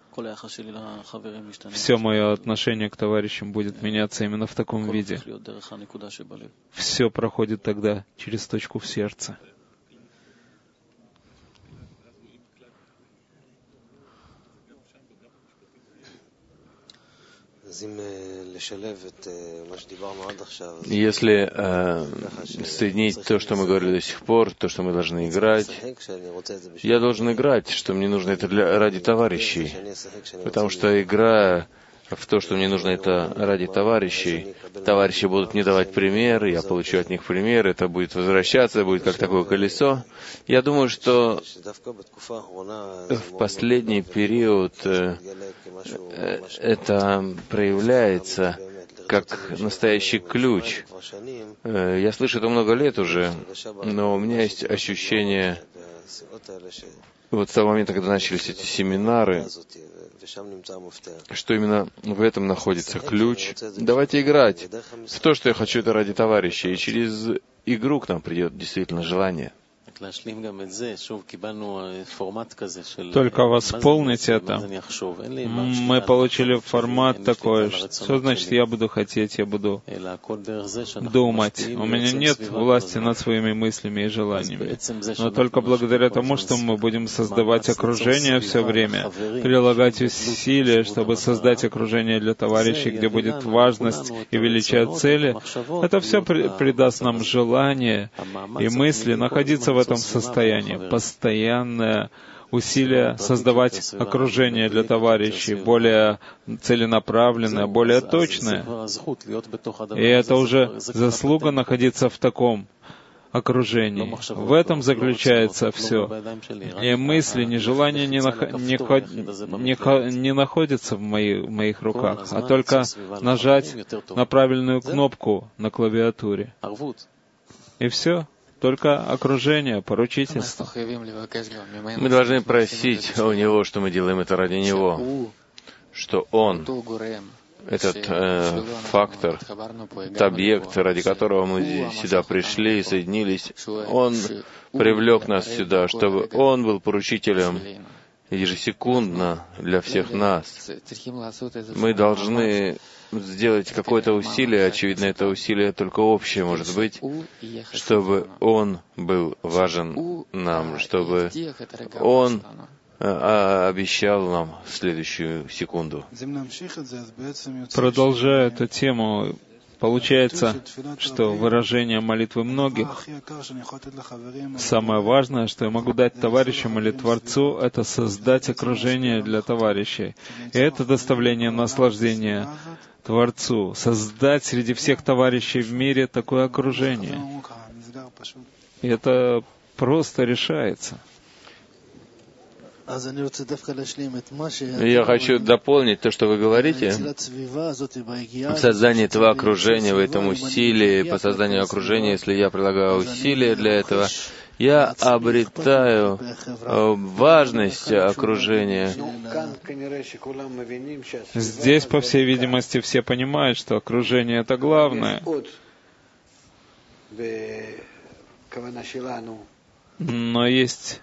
Все мое отношение к товарищам будет меняться именно в таком виде. Все проходит тогда через точку в сердце. Если э, соединить то, что мы говорили до сих пор, то, что мы должны играть, я должен играть, что мне нужно это для, ради товарищей, потому что игра в то, что мне нужно это ради товарищей, товарищи будут мне давать примеры, я получу от них примеры, это будет возвращаться, будет как такое колесо. Я думаю, что в последний период э, это проявляется как настоящий ключ. Э, я слышу это много лет уже, но у меня есть ощущение, вот с того момента, когда начались эти семинары, что именно в этом находится ключ. Давайте играть в то, что я хочу, это ради товарищей, и через игру к нам придет действительно желание. Только восполнить это. Мы получили формат такой, что значит я буду хотеть, я буду думать. У меня нет власти над своими мыслями и желаниями. Но только благодаря тому, что мы будем создавать окружение все время, прилагать усилия, чтобы создать окружение для товарищей, где будет важность и величие цели, это все придаст нам желание и мысли находиться в этом состоянии, постоянное усилие создавать окружение для товарищей, более целенаправленное, более точное. И это уже заслуга находиться в таком окружении. В этом заключается все. И мысли, ни желания не, нах... не, хо... не, хо... не находятся в, мои... в моих руках, а только нажать на правильную кнопку на клавиатуре. И все. Только окружение, поручительство. Мы должны просить у Него, что мы делаем это ради Него, что Он, этот э, фактор, этот объект, ради которого мы сюда пришли и соединились, Он привлек нас сюда, чтобы Он был поручителем ежесекундно для всех нас. Мы должны сделать какое-то усилие, очевидно, это усилие только общее, может быть, чтобы Он был важен нам, чтобы Он обещал нам следующую секунду. Продолжая эту тему, получается, что выражение молитвы многих, самое важное, что я могу дать товарищам или Творцу, это создать окружение для товарищей. И это доставление наслаждения Творцу, создать среди всех товарищей в мире такое окружение. И это просто решается. Я хочу дополнить то, что вы говорите. В создании этого окружения, в этом усилии, по созданию окружения, если я прилагаю усилия для этого, я обретаю важность окружения. Здесь, по всей видимости, все понимают, что окружение — это главное. Но есть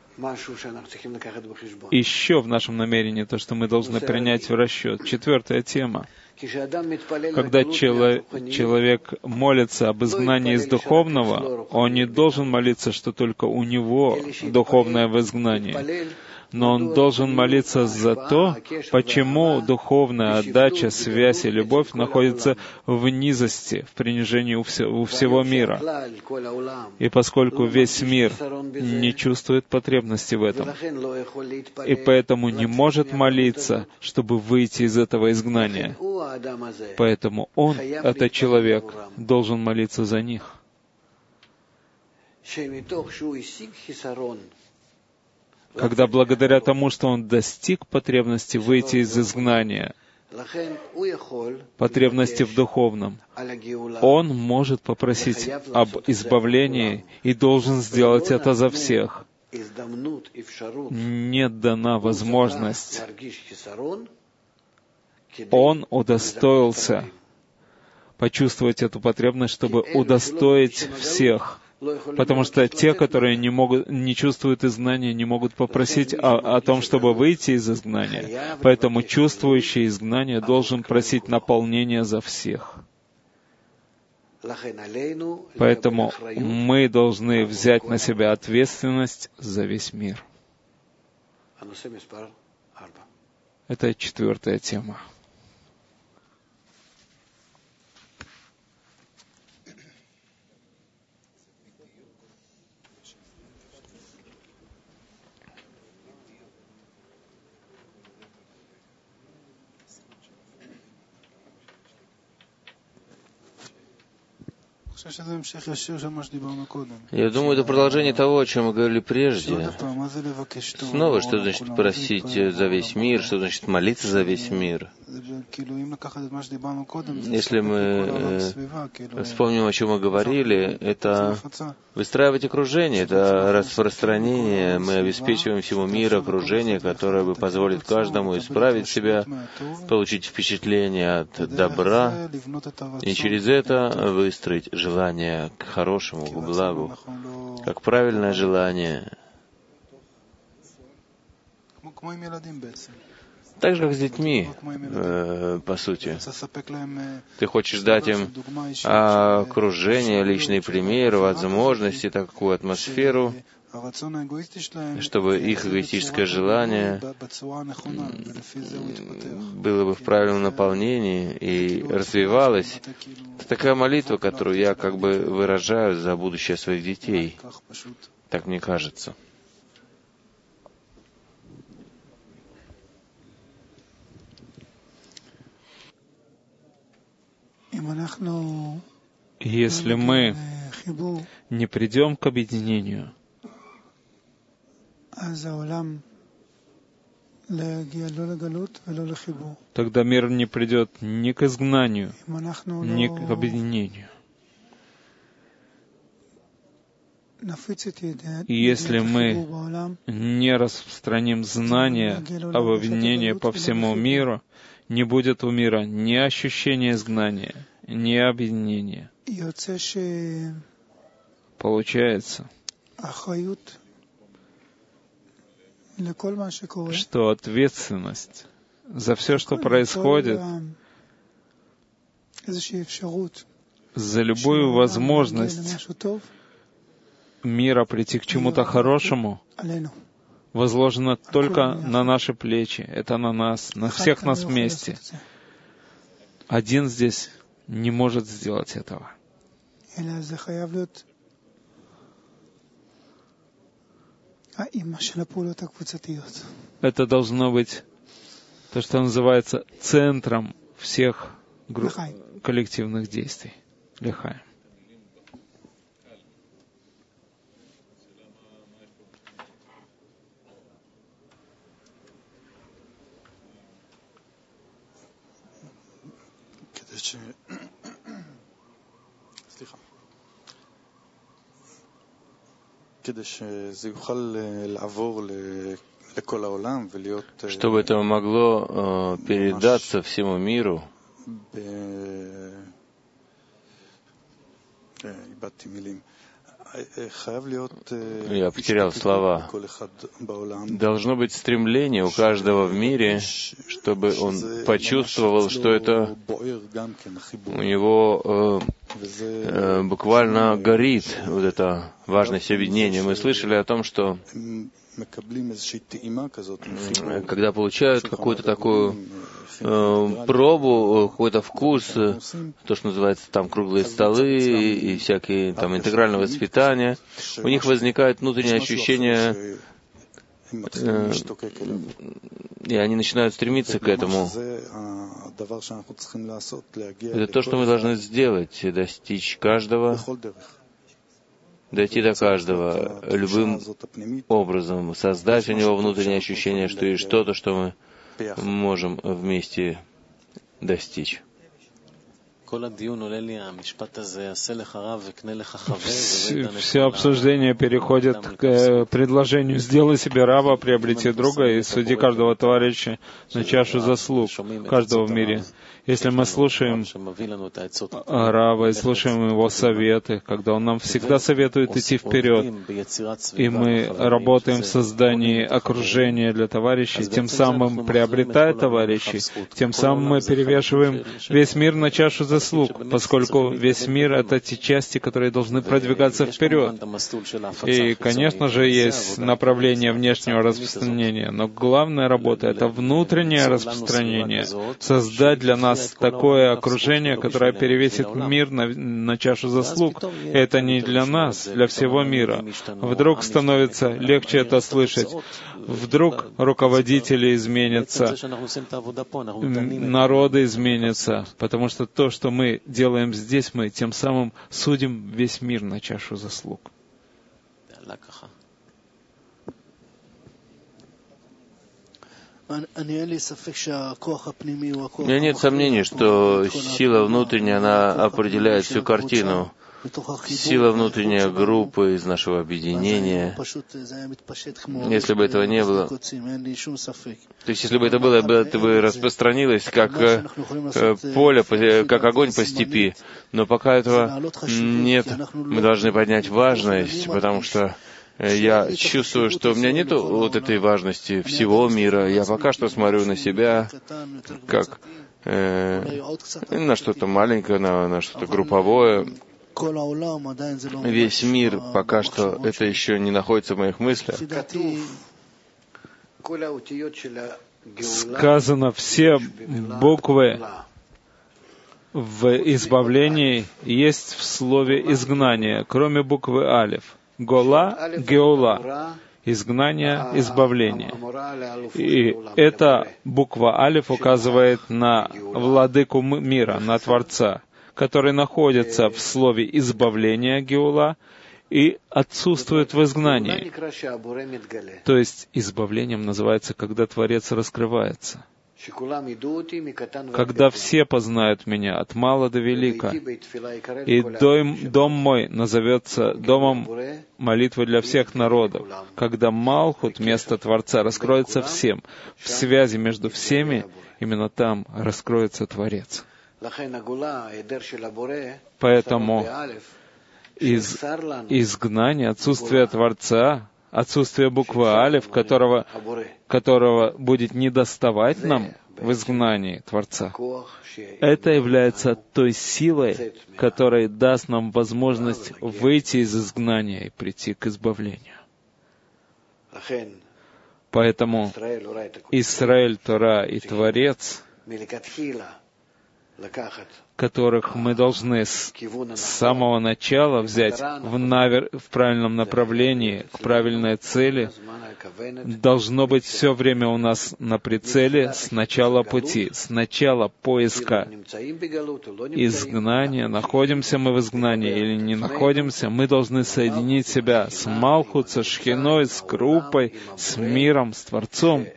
еще в нашем намерении то, что мы должны принять в расчет. Четвертая тема. Когда чело- человек молится об изгнании из духовного, он не должен молиться, что только у него духовное в изгнании, но он должен молиться за то, почему духовная отдача, связь и любовь находятся в низости, в принижении у, все, у всего мира. И поскольку весь мир не чувствует потребности в этом, и поэтому не может молиться, чтобы выйти из этого изгнания, поэтому он, этот человек, должен молиться за них. Когда благодаря тому, что он достиг потребности выйти из изгнания, потребности в духовном, он может попросить об избавлении и должен сделать это за всех. Не дана возможность. Он удостоился почувствовать эту потребность, чтобы удостоить всех. Потому что те, которые не могут, не чувствуют изгнания, не могут попросить о, о том, чтобы выйти из изгнания. Поэтому чувствующий изгнание должен просить наполнения за всех. Поэтому мы должны взять на себя ответственность за весь мир. Это четвертая тема. Я думаю, это продолжение того, о чем мы говорили прежде. Снова, что значит просить за весь мир, что значит молиться за весь мир. Если мы э, вспомним, о чем мы говорили, это выстраивать окружение, это распространение. Мы обеспечиваем всему миру окружение, которое бы позволит каждому исправить себя, получить впечатление от добра, и через это выстроить желание к хорошему, к благу, как правильное желание. Так же, как с детьми, э, по сути. Ты хочешь дать им окружение, личный пример, возможности, такую атмосферу, чтобы их эгоистическое желание было бы в правильном наполнении и развивалось. Это такая молитва, которую я как бы выражаю за будущее своих детей. Так мне кажется. Если мы не придем к объединению, тогда мир не придет ни к изгнанию, ни к объединению. И если мы не распространим знания об объединении по всему миру, не будет у мира ни ощущения изгнания, ни объединения. Получается, что ответственность за все, что происходит, за любую возможность мира прийти к чему-то хорошему, возложено только на наши плечи. Это на нас, на всех нас вместе. Один здесь не может сделать этого. Это должно быть то, что называется центром всех групп коллективных действий. Лихай. Чтобы это могло э, передаться всему миру, я потерял слова. Должно быть стремление у каждого в мире, чтобы он почувствовал, что это у него э, э, буквально горит, вот эта важность объединения. Мы слышали о том, что когда получают какую-то такую э, пробу, какой-то вкус, то, что называется там круглые столы и всякие там интегральное воспитание, у них возникает внутреннее ощущение, э, и они начинают стремиться к этому. Это то, что мы должны сделать, достичь каждого, дойти до каждого любым образом, создать у него внутреннее ощущение, что есть что-то, что мы можем вместе достичь. Все обсуждение переходит к предложению «Сделай себе раба, приобрети друга и суди каждого товарища на чашу заслуг каждого в мире». Если мы слушаем раба и слушаем его советы, когда он нам всегда советует идти вперед, и мы работаем в создании окружения для товарищей, тем самым приобретая товарищей, тем самым мы перевешиваем весь мир на чашу заслуг, поскольку весь мир — это те части, которые должны продвигаться вперед. И, конечно же, есть направление внешнего распространения, но главная работа — это внутреннее распространение, создать для нас такое окружение, которое перевесит мир на, на чашу заслуг. Это не для нас, для всего мира. Вдруг становится легче это слышать. Вдруг руководители изменятся, народы изменятся, потому что то, что мы делаем здесь, мы тем самым судим весь мир на чашу заслуг. У меня нет сомнений, что сила внутренняя, она определяет всю картину. Сила внутренняя группы из нашего объединения. Если бы этого не было, то есть если бы это было, это бы распространилось как поле, как огонь по степи. Но пока этого нет, мы должны поднять важность, потому что я чувствую, что у меня нет вот этой важности всего мира. Я пока что смотрю на себя как э, на что-то маленькое, на, на что-то групповое. Весь мир пока что это еще не находится в моих мыслях. Сказано, все буквы в избавлении есть в слове изгнание, кроме буквы алиф. Гола, геола, изгнание, избавление. И эта буква алиф указывает на владыку мира, на Творца. который находится в слове «избавление» Геула и отсутствует в изгнании. То есть избавлением называется, когда Творец раскрывается. Когда все познают Меня, от мала до велика, и дом, дом мой назовется домом молитвы для всех народов, когда Малхут, место Творца, раскроется всем, в связи между всеми, именно там раскроется Творец. Поэтому из изгнания, отсутствие Творца, отсутствие буквы Алеф, которого, которого будет недоставать нам в изгнании Творца, это является той силой, которая даст нам возможность выйти из изгнания и прийти к избавлению. Поэтому Исраэль, Тора и Творец, которых мы должны с самого начала взять в, навер... в правильном направлении, к правильной цели, должно быть все время у нас на прицеле с начала пути, с начала поиска изгнания. Находимся мы в изгнании или не находимся, мы должны соединить себя с Малхут, со Шхиной, с группой, с миром, с Творцом,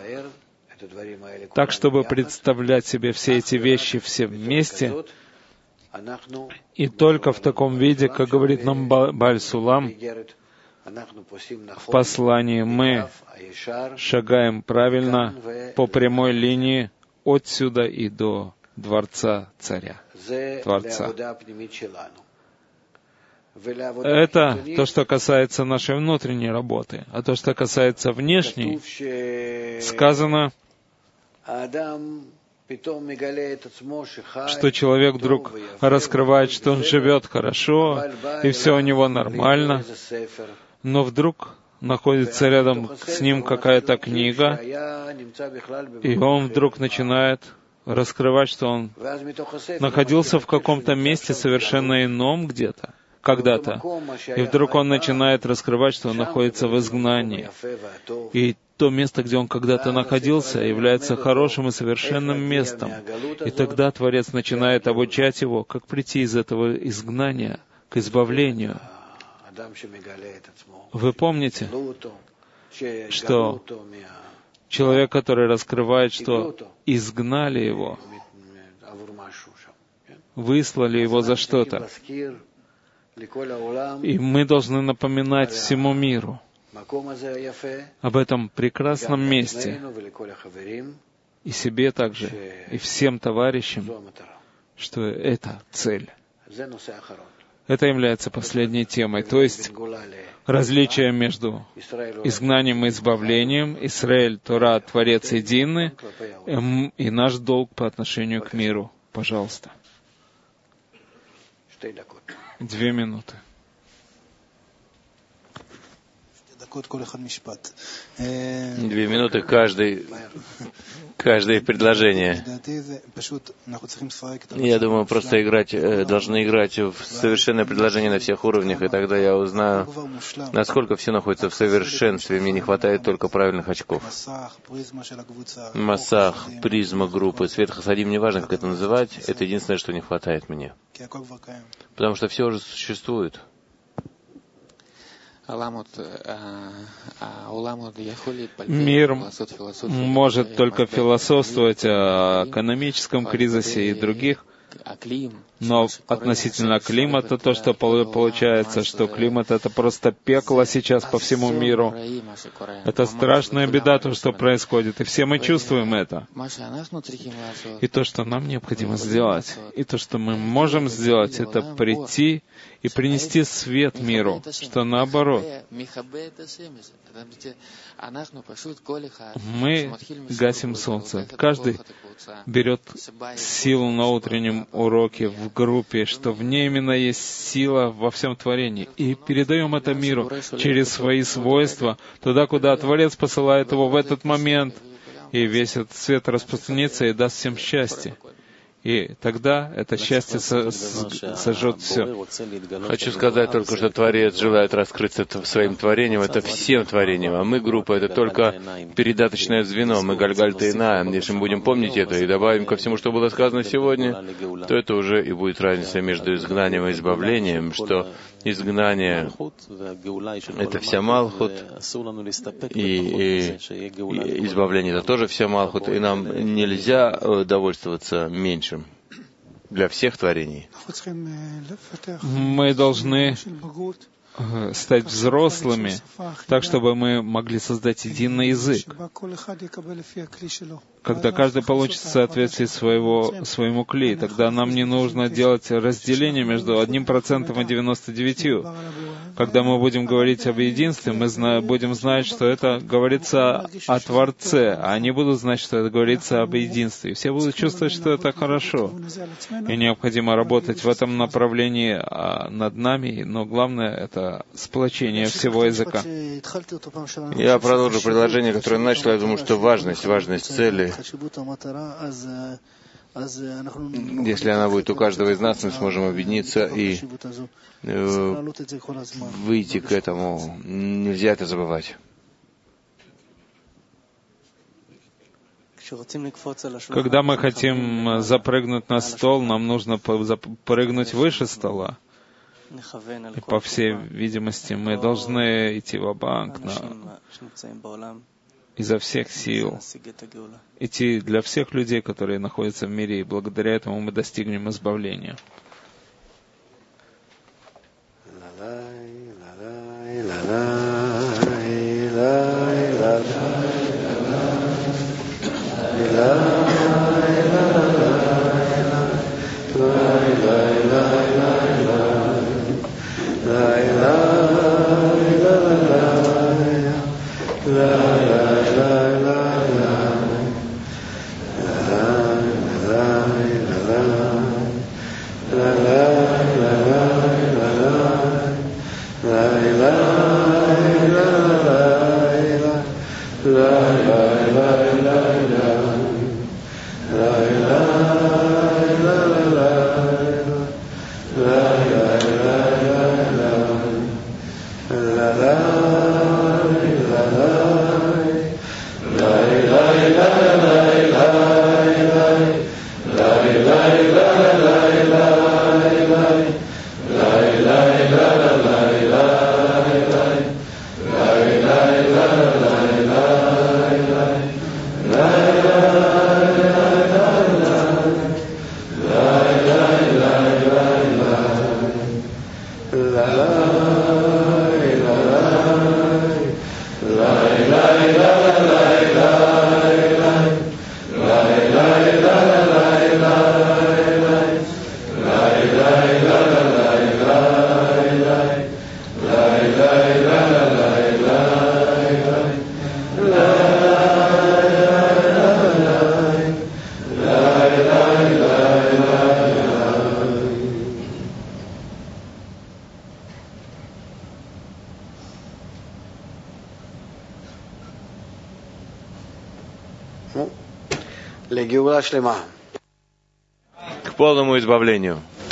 так, чтобы представлять себе все эти вещи все вместе. И только в таком виде, как говорит нам Бааль Сулам, в послании мы шагаем правильно по прямой линии отсюда и до дворца царя, Творца. Это то, что касается нашей внутренней работы. А то, что касается внешней, сказано, что человек вдруг раскрывает, что он живет хорошо, и все у него нормально, но вдруг находится рядом с ним какая-то книга, и он вдруг начинает раскрывать, что он находился в каком-то месте совершенно ином где-то, когда-то, и вдруг он начинает раскрывать, что он находится в изгнании. И то место, где он когда-то находился, является хорошим и совершенным местом. И тогда Творец начинает обучать его, как прийти из этого изгнания к избавлению. Вы помните, что человек, который раскрывает, что изгнали его, выслали его за что-то, и мы должны напоминать всему миру об этом прекрасном месте, и себе также, и всем товарищам, что это цель. Это является последней темой, то есть различие между изгнанием и избавлением, Исраэль, Тора, Творец едины, и наш долг по отношению к миру. Пожалуйста. Две минуты. Две минуты каждый, каждое предложение. Я думаю, просто играть, должны играть в совершенное предложение на всех уровнях, и тогда я узнаю, насколько все находится в совершенстве. Мне не хватает только правильных очков. Масах, призма группы, свет хасадим, неважно, как это называть, это единственное, что не хватает мне. Потому что все уже существует. Мир может только философствовать о экономическом кризисе и других, но относительно климата, то, что получается, что климат — это просто пекло сейчас по всему миру. Это страшная беда, то, что происходит, и все мы чувствуем это. И то, что нам необходимо сделать, и то, что мы можем сделать, это прийти и принести свет миру, что наоборот. Мы гасим солнце. Каждый берет силу на утреннем уроке в группе, что в ней именно есть сила во всем творении. И передаем это миру через свои свойства, туда, куда Творец посылает его в этот момент. И весь этот свет распространится и даст всем счастье. И тогда это счастье со- с- сожжет все. Хочу сказать только, что Творец желает раскрыться т- своим творением, это всем творением, а мы, группа, это только передаточное звено, мы Гальгальта Инаим. Если мы будем помнить это и добавим ко всему, что было сказано сегодня, то это уже и будет разница между изгнанием и избавлением, что изгнание — это вся Малхут, и, и, и избавление — это тоже вся Малхут, и нам нельзя э, довольствоваться меньшим для всех творений. Мы должны э, стать взрослыми, так, чтобы мы могли создать единый язык, когда каждый получит в соответствии своего, своему кли. Тогда нам не нужно делать разделение между одним процентом и девяносто девятью. Когда мы будем говорить об единстве, мы зна- будем знать, что это говорится о Творце, а они будут знать, что это говорится об единстве. И все будут чувствовать, что это хорошо. И необходимо работать в этом направлении а, над нами, но главное — это сплочение всего языка. Я продолжу предложение, которое начал. Я думаю, что важность, важность цели, если она будет у каждого из нас, мы сможем объединиться и э, выйти к этому. Нельзя это забывать. Когда мы хотим запрыгнуть на стол, нам нужно запрыгнуть выше стола. И, по всей видимости, мы должны идти ва-банк на... изо всех сил, идти для всех людей, которые находятся в мире, и благодаря этому мы достигнем избавления. К полному избавлению.